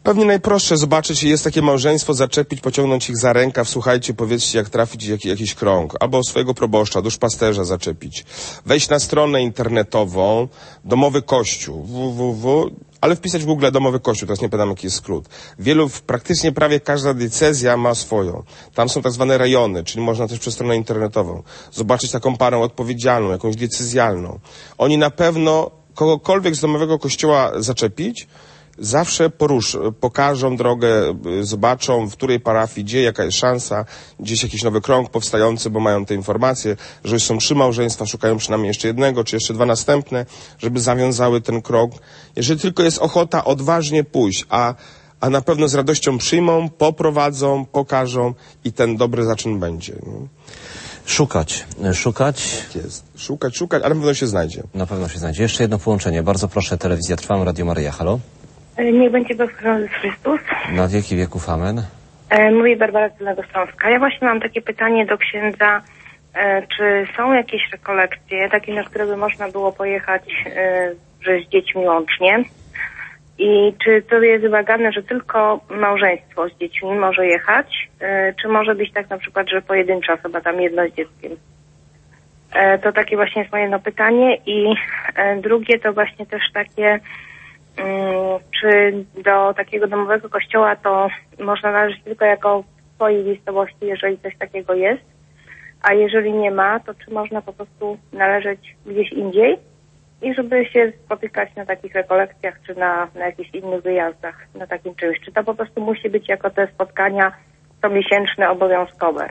Pewnie najprostsze zobaczyć, jest takie małżeństwo, zaczepić, pociągnąć ich za rękaw, słuchajcie, powiedzcie, jak trafić jakiś krąg. Albo swojego proboszcza, duszpasterza zaczepić. Wejść na stronę internetową, domowy kościół, ale wpisać w Google domowy kościół, teraz nie pamiętam jaki jest skrót. Praktycznie prawie każda diecezja ma swoją. Tam są tak zwane rejony, czyli można też przez stronę internetową zobaczyć taką parę odpowiedzialną, jakąś diecezjalną. Oni na pewno kogokolwiek z domowego kościoła zaczepić, zawsze pokażą drogę, zobaczą, w której parafii, gdzie, jaka jest szansa, gdzieś jakiś nowy krąg powstający, bo mają te informacje, że już są 3 małżeństwa, szukają przynajmniej jeszcze jednego, czy jeszcze 2 następne, żeby zawiązały ten krąg. Jeżeli tylko jest ochota, odważnie pójść, a na pewno z radością przyjmą, poprowadzą, pokażą i ten dobry zaczyn będzie. Szukać. Tak jest. Szukać, ale na pewno się znajdzie. Na pewno się znajdzie. Jeszcze jedno połączenie. Bardzo proszę, Telewizja Trwam, Radio Maryja. Halo? Niech będzie błogosławiony Chrystus. Na wieki wieków, amen. Mówi Barbara z Dolnego Śląska. Ja właśnie mam takie pytanie do księdza. Czy są jakieś rekolekcje, takie, na które by można było pojechać z dziećmi łącznie? I czy to jest wymagane, że tylko małżeństwo z dziećmi może jechać? Czy może być tak na przykład, że pojedyncza osoba, tam jedno z dzieckiem? To takie właśnie jest moje jedno pytanie. I drugie to właśnie też takie, czy do takiego domowego kościoła to można należeć tylko jako w swojej miejscowości, jeżeli coś takiego jest? A jeżeli nie ma, to czy można po prostu należeć gdzieś indziej? I żeby się spotykać na takich rekolekcjach, czy na jakichś innych wyjazdach, na takim czymś. Czy to po prostu musi być jako te spotkania comiesięczne, obowiązkowe?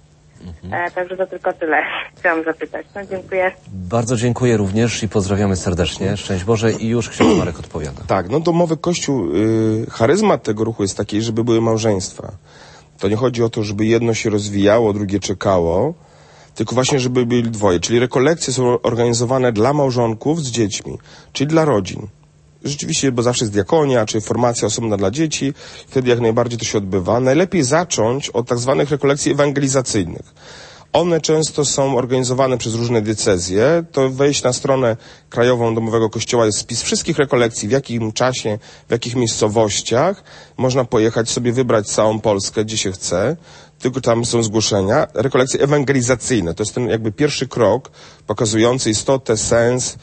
Także to tylko tyle chciałam zapytać. No, dziękuję. Bardzo dziękuję również i pozdrawiamy serdecznie. Szczęść Boże i już ksiądz Marek odpowiada. Tak, no domowy kościół, charyzmat tego ruchu jest taki, żeby były małżeństwa. To nie chodzi o to, żeby jedno się rozwijało, drugie czekało, tylko właśnie, żeby byli dwoje. Czyli rekolekcje są organizowane dla małżonków z dziećmi, czyli dla rodzin. Rzeczywiście, bo zawsze jest diakonia, czy formacja osobna dla dzieci, wtedy jak najbardziej to się odbywa. Najlepiej zacząć od tak zwanych rekolekcji ewangelizacyjnych. One często są organizowane przez różne diecezje. To wejść na stronę krajową Domowego Kościoła jest spis wszystkich rekolekcji, w jakim czasie, w jakich miejscowościach. Można pojechać sobie, wybrać całą Polskę, gdzie się chce. Tylko tam są zgłoszenia. Rekolekcje ewangelizacyjne. To jest ten jakby pierwszy krok pokazujący istotę, sens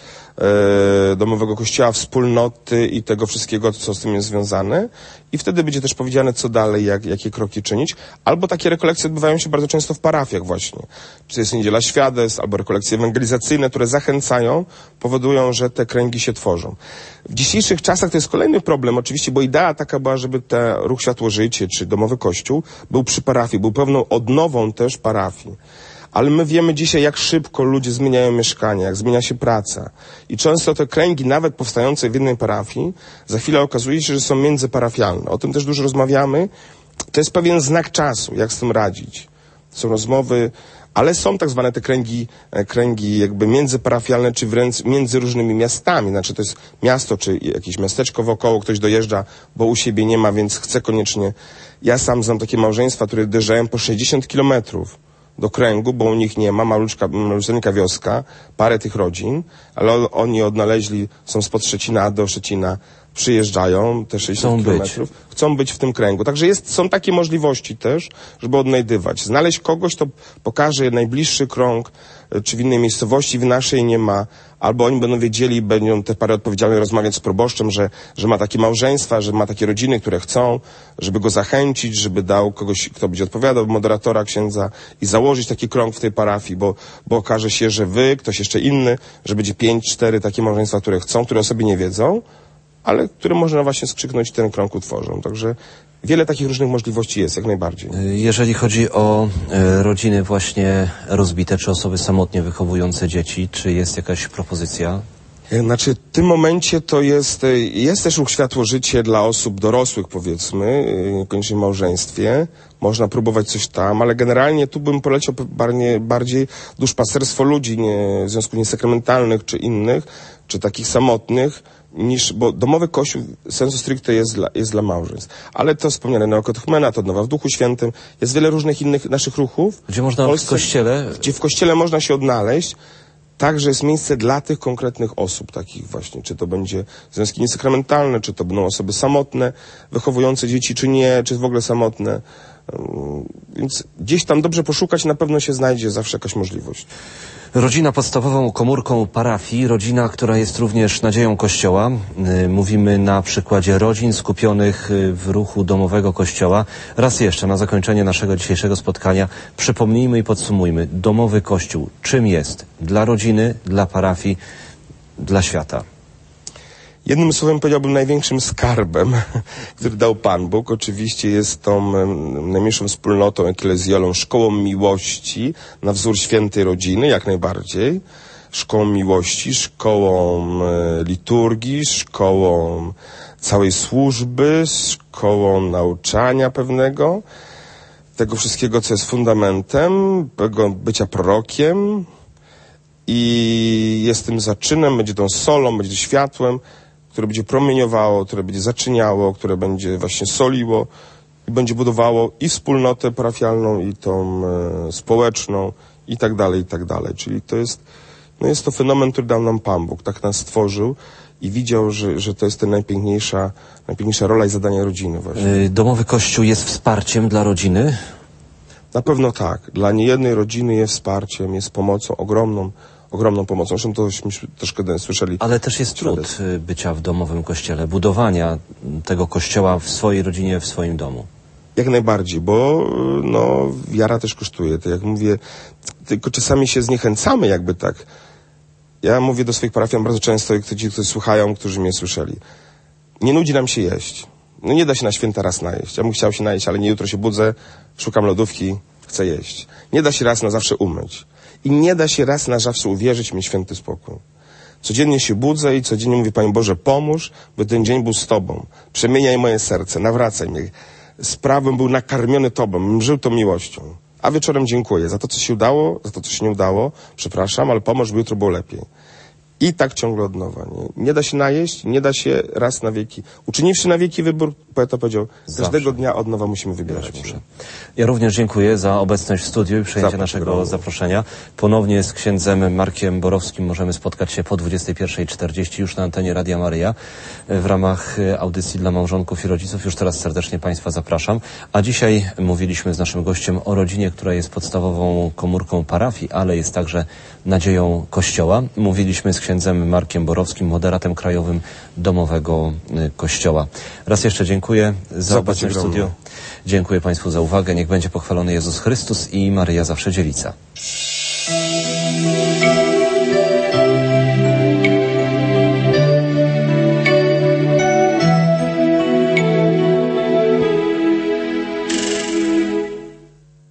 Domowego Kościoła, wspólnoty i tego wszystkiego, co z tym jest związane. I wtedy będzie też powiedziane, co dalej, jakie kroki czynić. Albo takie rekolekcje odbywają się bardzo często w parafiach właśnie. Czy to jest Niedziela Świadectw, albo rekolekcje ewangelizacyjne, które zachęcają, powodują, że te kręgi się tworzą. W dzisiejszych czasach to jest kolejny problem oczywiście, bo idea taka była, żeby ten ruch Światło Życie, czy Domowy Kościół był przy parafii, był pewną odnową też parafii. Ale my wiemy dzisiaj, jak szybko ludzie zmieniają mieszkania, jak zmienia się praca. I często te kręgi, nawet powstające w jednej parafii, za chwilę okazuje się, że są międzyparafialne. O tym też dużo rozmawiamy. To jest pewien znak czasu, jak z tym radzić. Są rozmowy, ale są tak zwane te kręgi jakby międzyparafialne, czy wręcz między różnymi miastami. Znaczy to jest miasto, czy jakieś miasteczko wokoło, ktoś dojeżdża, bo u siebie nie ma, więc chce koniecznie. Ja sam znam takie małżeństwa, które dojeżdżają po 60 kilometrów do kręgu, bo u nich nie ma, malutka wioska, parę tych rodzin, ale oni odnaleźli, są spod Szczecina, do Szczecina przyjeżdżają te 60 kilometrów, chcą być w tym kręgu. Także są takie możliwości też, żeby odnajdywać. Znaleźć kogoś, kto pokaże najbliższy krąg, czy w innej miejscowości, w naszej nie ma, albo oni będą wiedzieli, będą te pary odpowiedzialne rozmawiać z proboszczem, że ma takie małżeństwa, że ma takie rodziny, które chcą, żeby go zachęcić, żeby dał kogoś, kto będzie odpowiadał, moderatora, księdza i założyć taki krąg w tej parafii, bo okaże się, że ktoś jeszcze inny, że będzie 5-4 takie małżeństwa, które chcą, które o sobie nie wiedzą, ale które można właśnie skrzyknąć i ten krąg utworzą. Także wiele takich różnych możliwości jest, jak najbardziej. Jeżeli chodzi o rodziny właśnie rozbite, czy osoby samotnie wychowujące dzieci, czy jest jakaś propozycja? Znaczy, w tym momencie to jest też ruch Światło Życie dla osób dorosłych, powiedzmy, niekoniecznie w małżeństwie. Można próbować coś tam, ale generalnie tu bym poleciał bardziej duszpasterstwo ludzi, w związku niesakramentalnych, czy innych, czy takich samotnych, bo domowy kościół sensu stricte jest dla małżeństw. Ale to wspomniane Neokatechumena, to Odnowa w Duchu Świętym. Jest wiele różnych innych naszych ruchów. Gdzie można w kościele? Gdzie w kościele można się odnaleźć. także jest miejsce dla tych konkretnych osób, takich właśnie, czy to będzie związki niesakramentalne, czy to będą osoby samotne, wychowujące dzieci, czy nie, czy w ogóle samotne. Więc gdzieś tam dobrze poszukać, na pewno się znajdzie zawsze jakaś możliwość. Rodzina podstawową komórką parafii, rodzina, która jest również nadzieją Kościoła. Mówimy na przykładzie rodzin skupionych w ruchu domowego Kościoła. Raz jeszcze, na zakończenie naszego dzisiejszego spotkania, przypomnijmy i podsumujmy. Domowy Kościół czym jest? Dla rodziny, dla parafii, dla świata. Jednym słowem powiedziałbym największym skarbem, który dał Pan Bóg. Oczywiście jest tą najmniejszą wspólnotą, eklezjolą, szkołą miłości na wzór świętej rodziny, jak najbardziej. Szkołą miłości, szkołą liturgii, szkołą całej służby, szkołą nauczania pewnego, tego wszystkiego, co jest fundamentem, tego bycia prorokiem i jest tym zaczynem, będzie tą solą, będzie światłem, które będzie promieniowało, które będzie zaczyniało, które będzie właśnie soliło i będzie budowało i wspólnotę parafialną, i tą społeczną i tak dalej, i tak dalej. Czyli to jest, no jest to fenomen, który dał nam Pan Bóg, tak nas stworzył i widział, że to jest ta najpiękniejsza rola i zadanie rodziny właśnie. Domowy Kościół jest wsparciem dla rodziny? Na pewno tak. Dla niejednej rodziny jest wsparciem, jest pomocą, ogromną pomocą. Zresztą tośmy troszkę słyszeli. Ale też jest trud bycia w domowym kościele, budowania tego kościoła w swojej rodzinie, w swoim domu. Jak najbardziej, bo no, wiara też kosztuje. To jak mówię, tylko czasami się zniechęcamy jakby tak. Ja mówię do swoich parafian bardzo często, ci, którzy słuchają, którzy mnie słyszeli. Nie nudzi nam się jeść. No nie da się na święta raz najeść. Ja bym chciał się najeść, ale nie jutro się budzę, szukam lodówki, chcę jeść. Nie da się raz na zawsze umyć. I nie da się raz na zawsze uwierzyć, mieć święty spokój. Codziennie się budzę i codziennie mówię, Panie Boże, pomóż, by ten dzień był z Tobą. Przemieniaj moje serce, nawracaj mnie. Sprawę był nakarmiony Tobą, żył tą miłością. A wieczorem dziękuję za to, co się udało, za to, co się nie udało. Przepraszam, ale pomóż, by jutro było lepiej. I tak ciągle od nowa. Nie da się najeść, nie da się raz na wieki. Uczyniwszy na wieki wybór, poeta powiedział, każdego dnia od nowa musimy wybierać. Ja również dziękuję za obecność w studiu i przyjęcie naszego zaproszenia. Ponownie z księdzem Markiem Borowskim możemy spotkać się po 21:40 już na antenie Radia Maryja w ramach audycji dla małżonków i rodziców. Już teraz serdecznie Państwa zapraszam. A dzisiaj mówiliśmy z naszym gościem o rodzinie, która jest podstawową komórką parafii, ale jest także nadzieją Kościoła. Mówiliśmy z księdzem Markiem Borowskim, moderatem krajowym Domowego Kościoła. Raz jeszcze dziękuję za obecność w studiu. Dziękuję Państwu za uwagę. Niech będzie pochwalony Jezus Chrystus i Maryja Zawsze Dziewica.